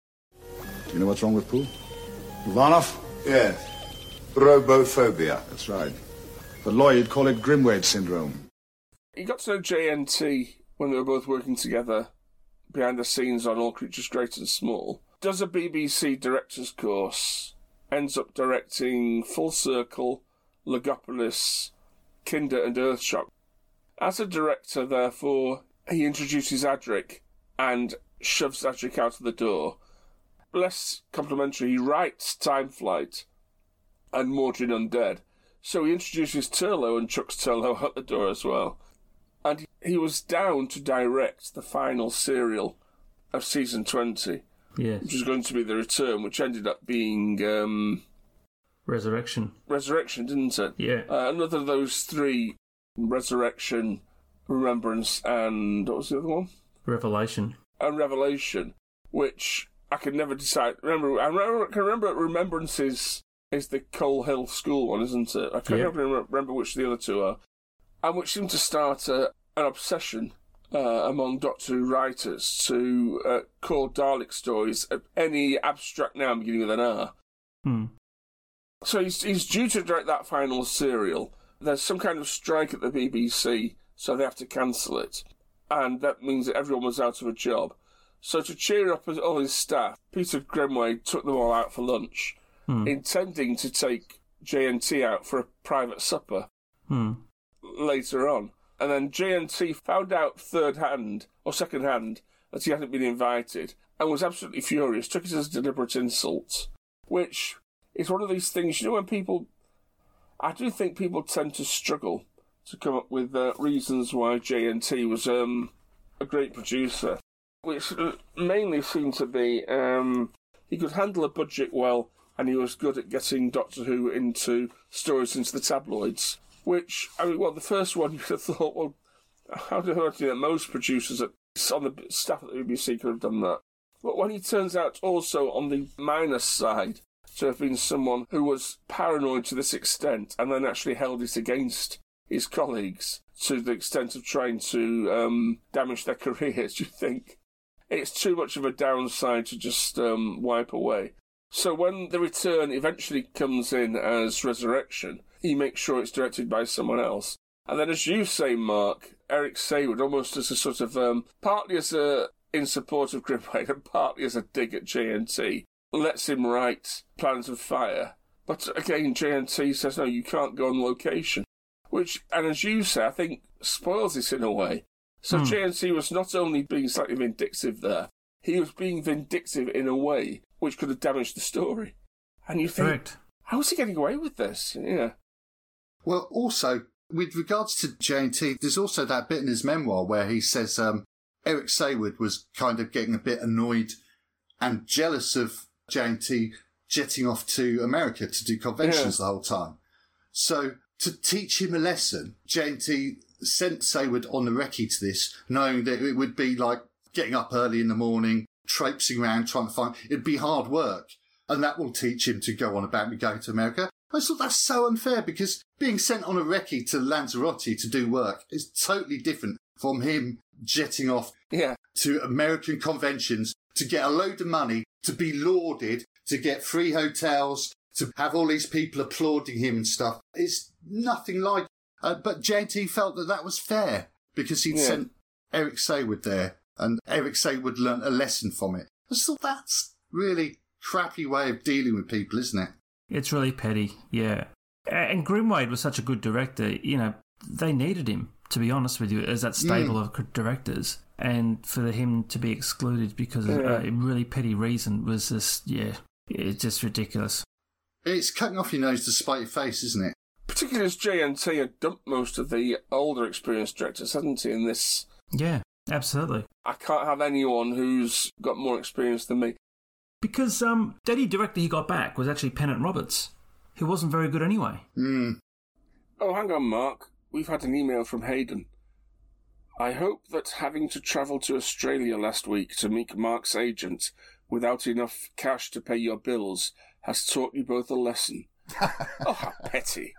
You know what's wrong with Pooh? Ivanov? Yes. Robophobia. That's right. But Lloyd call it Grimwade syndrome. He got to know J N T when they were both working together behind the scenes on All Creatures Great and Small. Does a B B C director's course. Ends up directing Full Circle, Logopolis, Kinder and Earthshock. As a director, therefore... he introduces Adric and shoves Adric out of the door. Less complimentary, he writes Time Flight and Mordred Undead. So he introduces Turlough and chucks Turlough out the door as well. And he was down to direct the final serial of season twenty. Yes. Which was going to be The Return, which ended up being... Um, Resurrection. Resurrection, didn't it? Yeah. Uh, another of those three, Resurrection... Remembrance and what was the other one? Revelation. And Revelation, which I could never decide. Remember, I remember, I can remember Remembrance is, is the Coal Hill School one, isn't it? I can't yeah. remember, remember which the other two are. And which seemed to start a, an obsession uh, among Doctor Who writers to uh, call Dalek stories any abstract noun beginning with an R. Hmm. So he's, he's due to direct that final serial. There's some kind of strike at the B B C. So they have to cancel it. And that means that everyone was out of a job. So to cheer up all his staff, Peter Grimwade took them all out for lunch, hmm. intending to take J N T out for a private supper hmm. later on. And then J N T found out third hand, or second hand, that he hadn't been invited, and was absolutely furious, took it as a deliberate insult, which is one of these things, you know, when people... I do think people tend to struggle to come up with uh, reasons why J N T was um, a great producer, which mainly seemed to be um, he could handle a budget well, and he was good at getting Doctor Who into stories into the tabloids. Which, I mean, well, the first one you could have thought, well, how do I think that most producers at On the staff at the B B C could have done that. But when he turns out also on the minus side to have been someone who was paranoid to this extent and then actually held it against his colleagues to the extent of trying to um, damage their careers, do you think? It's too much of a downside to just um, wipe away. So when the return eventually comes in as Resurrection, he makes sure it's directed by someone else. And then, as you say, Mark, Eric Saward, almost as a sort of, um, partly as a in support of Grimwade and partly as a dig at J N T, lets him write Plans of Fire. But again, J N T says, no, you can't go on location. Which, and as you say, I think spoils it in a way. So hmm. J N T was not only being slightly vindictive there, he was being vindictive in a way which could have damaged the story. And you think, Correct. How is he getting away with this? Yeah. Well, also, with regards to J N T, there's also that bit in his memoir where he says um, Eric Saward was kind of getting a bit annoyed and jealous of J N T jetting off to America to do conventions yeah. the whole time. So to teach him a lesson, J N T sent Saward on the recce to this, knowing that it would be like getting up early in the morning, traipsing around trying to find... It'd be hard work, and that will teach him to go on about me going to America. I thought that's so unfair, because being sent on a recce to Lanzarote to do work is totally different from him jetting off yeah. to American conventions to get a load of money, to be lauded, to get free hotels, to have all these people applauding him and stuff. It's nothing like... Uh, but J N T felt that that was fair, because he'd yeah. sent Eric Saward there, and Eric Saward learnt a lesson from it. I just thought that's really crappy way of dealing with people, isn't it? It's really petty, yeah. And Grimwade was such a good director, you know, they needed him, to be honest with you, as that stable mm. of directors. And for him to be excluded because yeah. of a really petty reason was just, yeah, it's just ridiculous. It's cutting off your nose to spite your face, isn't it? Particularly as J N T had dumped most of the older experienced directors, hasn't he, in this? Yeah, absolutely. I can't have anyone who's got more experience than me. Because um, the only director he got back was actually Pennant Roberts, who wasn't very good anyway. Mm. Oh, hang on, Mark. We've had an email from Hayden. I hope that having to travel to Australia last week to meet Mark's agent without enough cash to pay your bills has taught you both a lesson. Oh, how petty.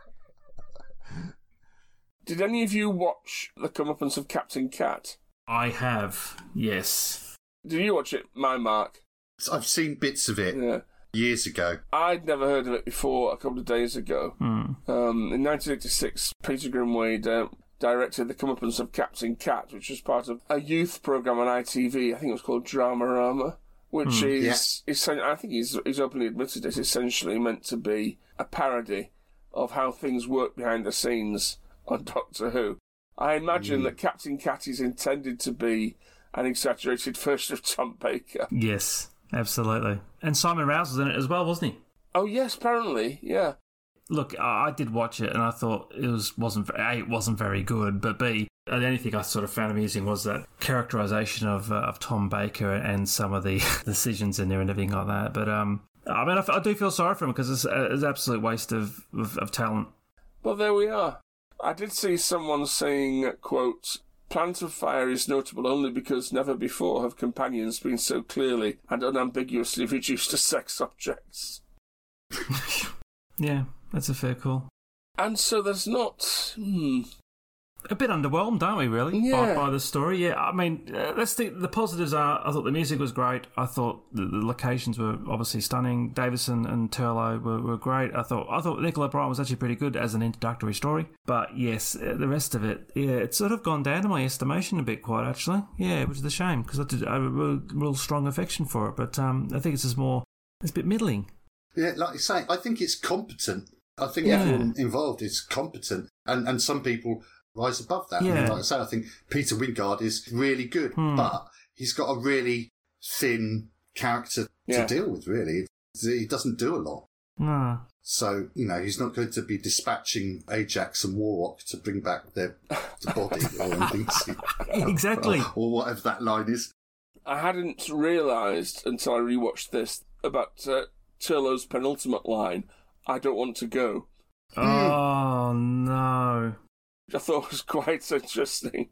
Did any of you watch The Comeuppance of Captain Cat? I have, yes. Did you watch it, my Mark? I've seen bits of it yeah. years ago. I'd never heard of it before a couple of days ago. Hmm. Um, in nineteen eighty-six, Peter Grimwade uh, directed The Comeuppance of Captain Cat, which was part of a youth programme on I T V. I think it was called Dramarama, which hmm. is, yeah. is, I think he's, he's openly admitted it's essentially meant to be a parody of how things work behind the scenes on Doctor Who. I imagine mm. that Captain Cat is intended to be an exaggerated version of Tom Baker. Yes, absolutely. And Simon Rouse was in it as well, wasn't he? Oh, yes, apparently, yeah. Look, I did watch it and I thought it was, wasn't, A, it wasn't very good, but B, the only thing I sort of found amusing was that characterisation of uh, of Tom Baker and some of the decisions in there and everything like that. But, um, I mean, I, I do feel sorry for him because it's, uh, it's an absolute waste of, of, of talent. Well, there we are. I did see someone saying, quote, Plans of Fire is notable only because never before have companions been so clearly and unambiguously reduced to sex objects. Yeah, that's a fair call. And so there's not... Hmm. A bit underwhelmed, aren't we, really, yeah. by, by the story? Yeah, I mean, uh, let's think. The positives are, I thought the music was great. I thought the, the locations were obviously stunning. Davison and Turlough were, were great. I thought I thought Nicola Bryant was actually pretty good as an introductory story. But yes, uh, the rest of it, yeah, it's sort of gone down to my estimation a bit, quite actually. Yeah, which is a shame because I did I have a real, real strong affection for it. But um, I think it's just more, it's a bit middling. Yeah, like you say, I think it's competent. I think Yeah. everyone involved is competent, and and some people rise above that. Yeah. I mean, like I say, I think Peter Wingard is really good, Hmm. but he's got a really thin character Yeah. to deal with, really. He doesn't do a lot. No. So, you know, he's not going to be dispatching Ajax and Warrock to bring back their the body or anything. Exactly. Or, or whatever that line is. I hadn't realised until I rewatched this about uh, Turlough's penultimate line, I don't want to go. Oh, no. Which I thought was quite interesting.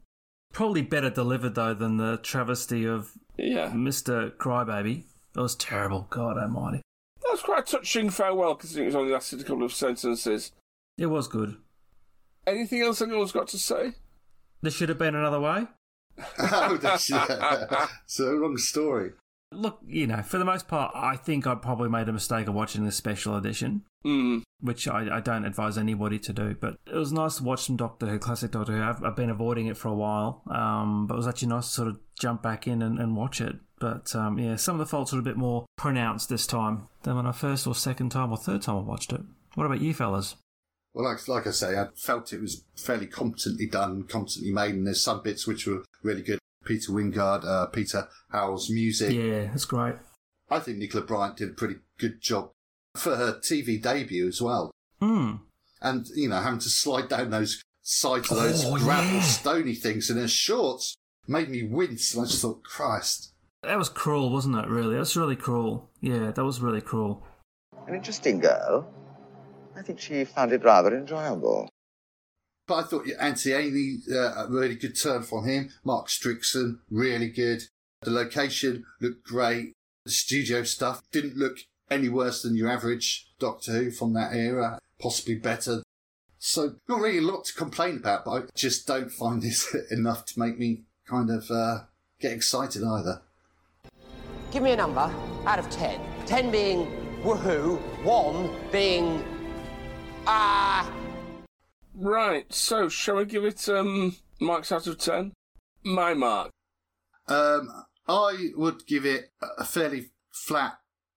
Probably better delivered, though, than the travesty of Yeah. Mister Crybaby. It was terrible. God almighty. That was quite a touching farewell, considering it was only lasted a couple of sentences. It was good. Anything else anyone's got to say? There should have been another way. Oh, that's uh, it's a wrong story. Look, you know, for the most part, I think I probably made a mistake of watching the special edition, mm. which I, I don't advise anybody to do. But it was nice to watch some Doctor Who, classic Doctor Who. I've, I've been avoiding it for a while, um, but it was actually nice to sort of jump back in and, and watch it. But um, yeah, some of the faults were a bit more pronounced this time than when I first or second time or third time I watched it. What about you fellas? Well, like, like I say, I felt it was fairly competently done, competently made, and there's some bits which were really good. Peter Wingard, uh, Peter Howell's music. Yeah, that's great. I think Nicola Bryant did a pretty good job for her T V debut as well. Mm. And, you know, having to slide down those sides of those Oh, gravel, yeah. stony things in her shorts made me wince. And I just thought, Christ. That was cruel, wasn't it, really? That's really cruel. Yeah, that was really cruel. An interesting girl. I think she found it rather enjoyable. But I thought yeah, Anthony Ainley, uh, a really good turn from him. Mark Strickson, really good. The location looked great. The studio stuff didn't look any worse than your average Doctor Who from that era, possibly better. So not really a lot to complain about, but I just don't find this enough to make me kind of uh, get excited either. Give me a number out of ten. Ten being woohoo, one being... ah... Uh... Right, so shall we give it um, marks out of ten? My mark. Um, I would give it a fairly flat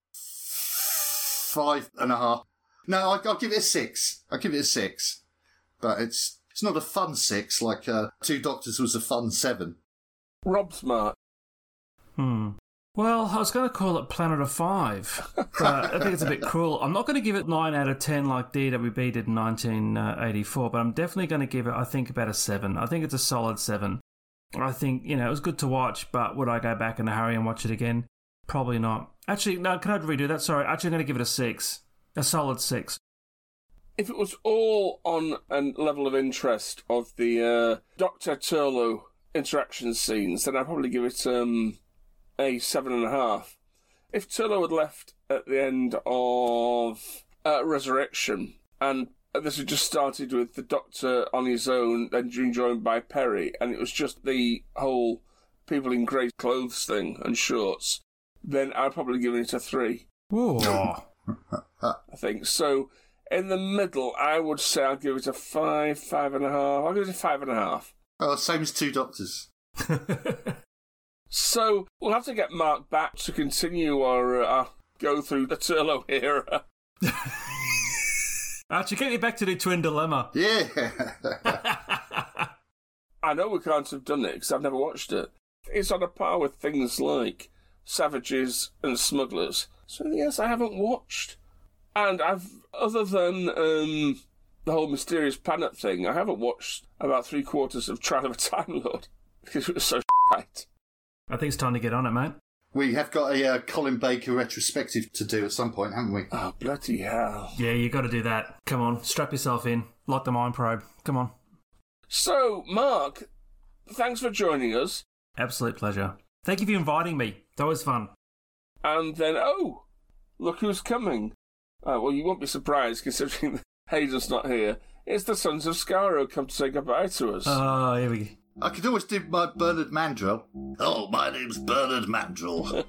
five and a half. No, I'll, I'll give it a six. I'll give it a six. But it's it's not a fun six like uh, Two Doctors was a fun seven. Rob's mark. Hmm. Well, I was going to call it Planet of Five, but I think it's a bit cruel. I'm not going to give it nine out of ten like D W B did in nineteen eighty-four, but I'm definitely going to give it, I think, about a seven. I think it's a solid seven. I think, you know, it was good to watch, but would I go back in a hurry and watch it again? Probably not. Actually, no, can I redo that? Sorry, actually I'm going to give it a six. A solid six. If it was all on a level of interest of the uh, Doctor Turlough interaction scenes, then I'd probably give it... Um, a seven and a half. If Turlough had left at the end of uh, Resurrection, and this had just started with the Doctor on his own, then being joined by Perry, and it was just the whole people in grey clothes thing and shorts, then I'd probably give it a three. Ooh. I think. So, in the middle, I would say I'd give it a five, five and a half. I'll give it a five and a half. Oh, same as Two Doctors. So, we'll have to get Mark back to continue our, uh, our go through the Turlough era. Actually, get you back to the Twin Dilemma. Yeah. I know we can't have done it because I've never watched it. It's on a par with things like Savages and Smugglers. So, yes, I haven't watched. And I've, other than um, the whole Mysterious Planet thing, I haven't watched about three quarters of Trial of a Time Lord because it was so shite. I think it's time to get on it, mate. We have got a uh, Colin Baker retrospective to do at some point, haven't we? Oh, bloody hell. Yeah, you got to do that. Come on, strap yourself in. Lock the mind probe. Come on. So, Mark, thanks for joining us. Absolute pleasure. Thank you for inviting me. That was fun. And then, oh, look who's coming. Uh, well, you won't be surprised considering Hayden's not here. It's the Sons of Skaro come to say goodbye to us. Oh, here we go. I could always do my Bernard Mandrell. Oh, my name's Bernard Mandrell.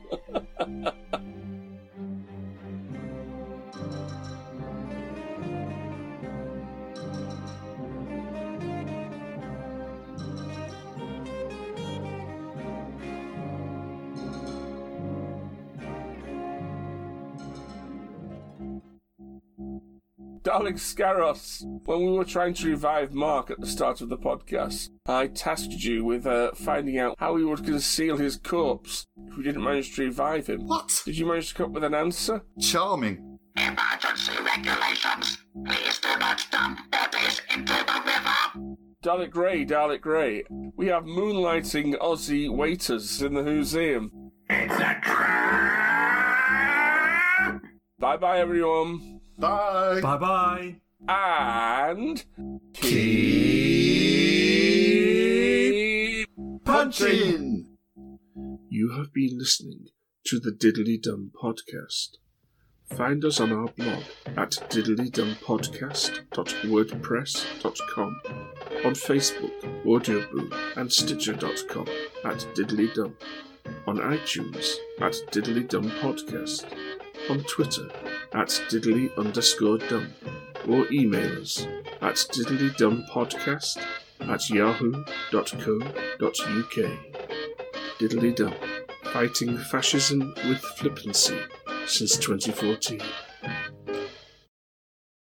Darling Scaros, when we were trying to revive Mark at the start of the podcast, I tasked you with uh, finding out how we would conceal his corpse if we didn't manage to revive him. What? Did you manage to come up with an answer? Charming. Emergency regulations. Please do not dump bodies into the river. Dalek Grey, Dalek Grey, we have moonlighting Aussie waiters in the museum. It's a trap! Bye-bye, everyone. Bye. Bye-bye. And... Keep... punching! You have been listening to the Diddly Dum Podcast. Find us on our blog at diddly dum podcast dot wordpress dot com, on Facebook, Audioboom, and Stitcher dot com at Diddly Dum, on iTunes at Diddly Dum Podcast, on Twitter at diddly underscore dum, or email us at diddlydumpodcast at yahoo dot co dot uk. Diddly Dum, fighting fascism with flippancy since twenty fourteen.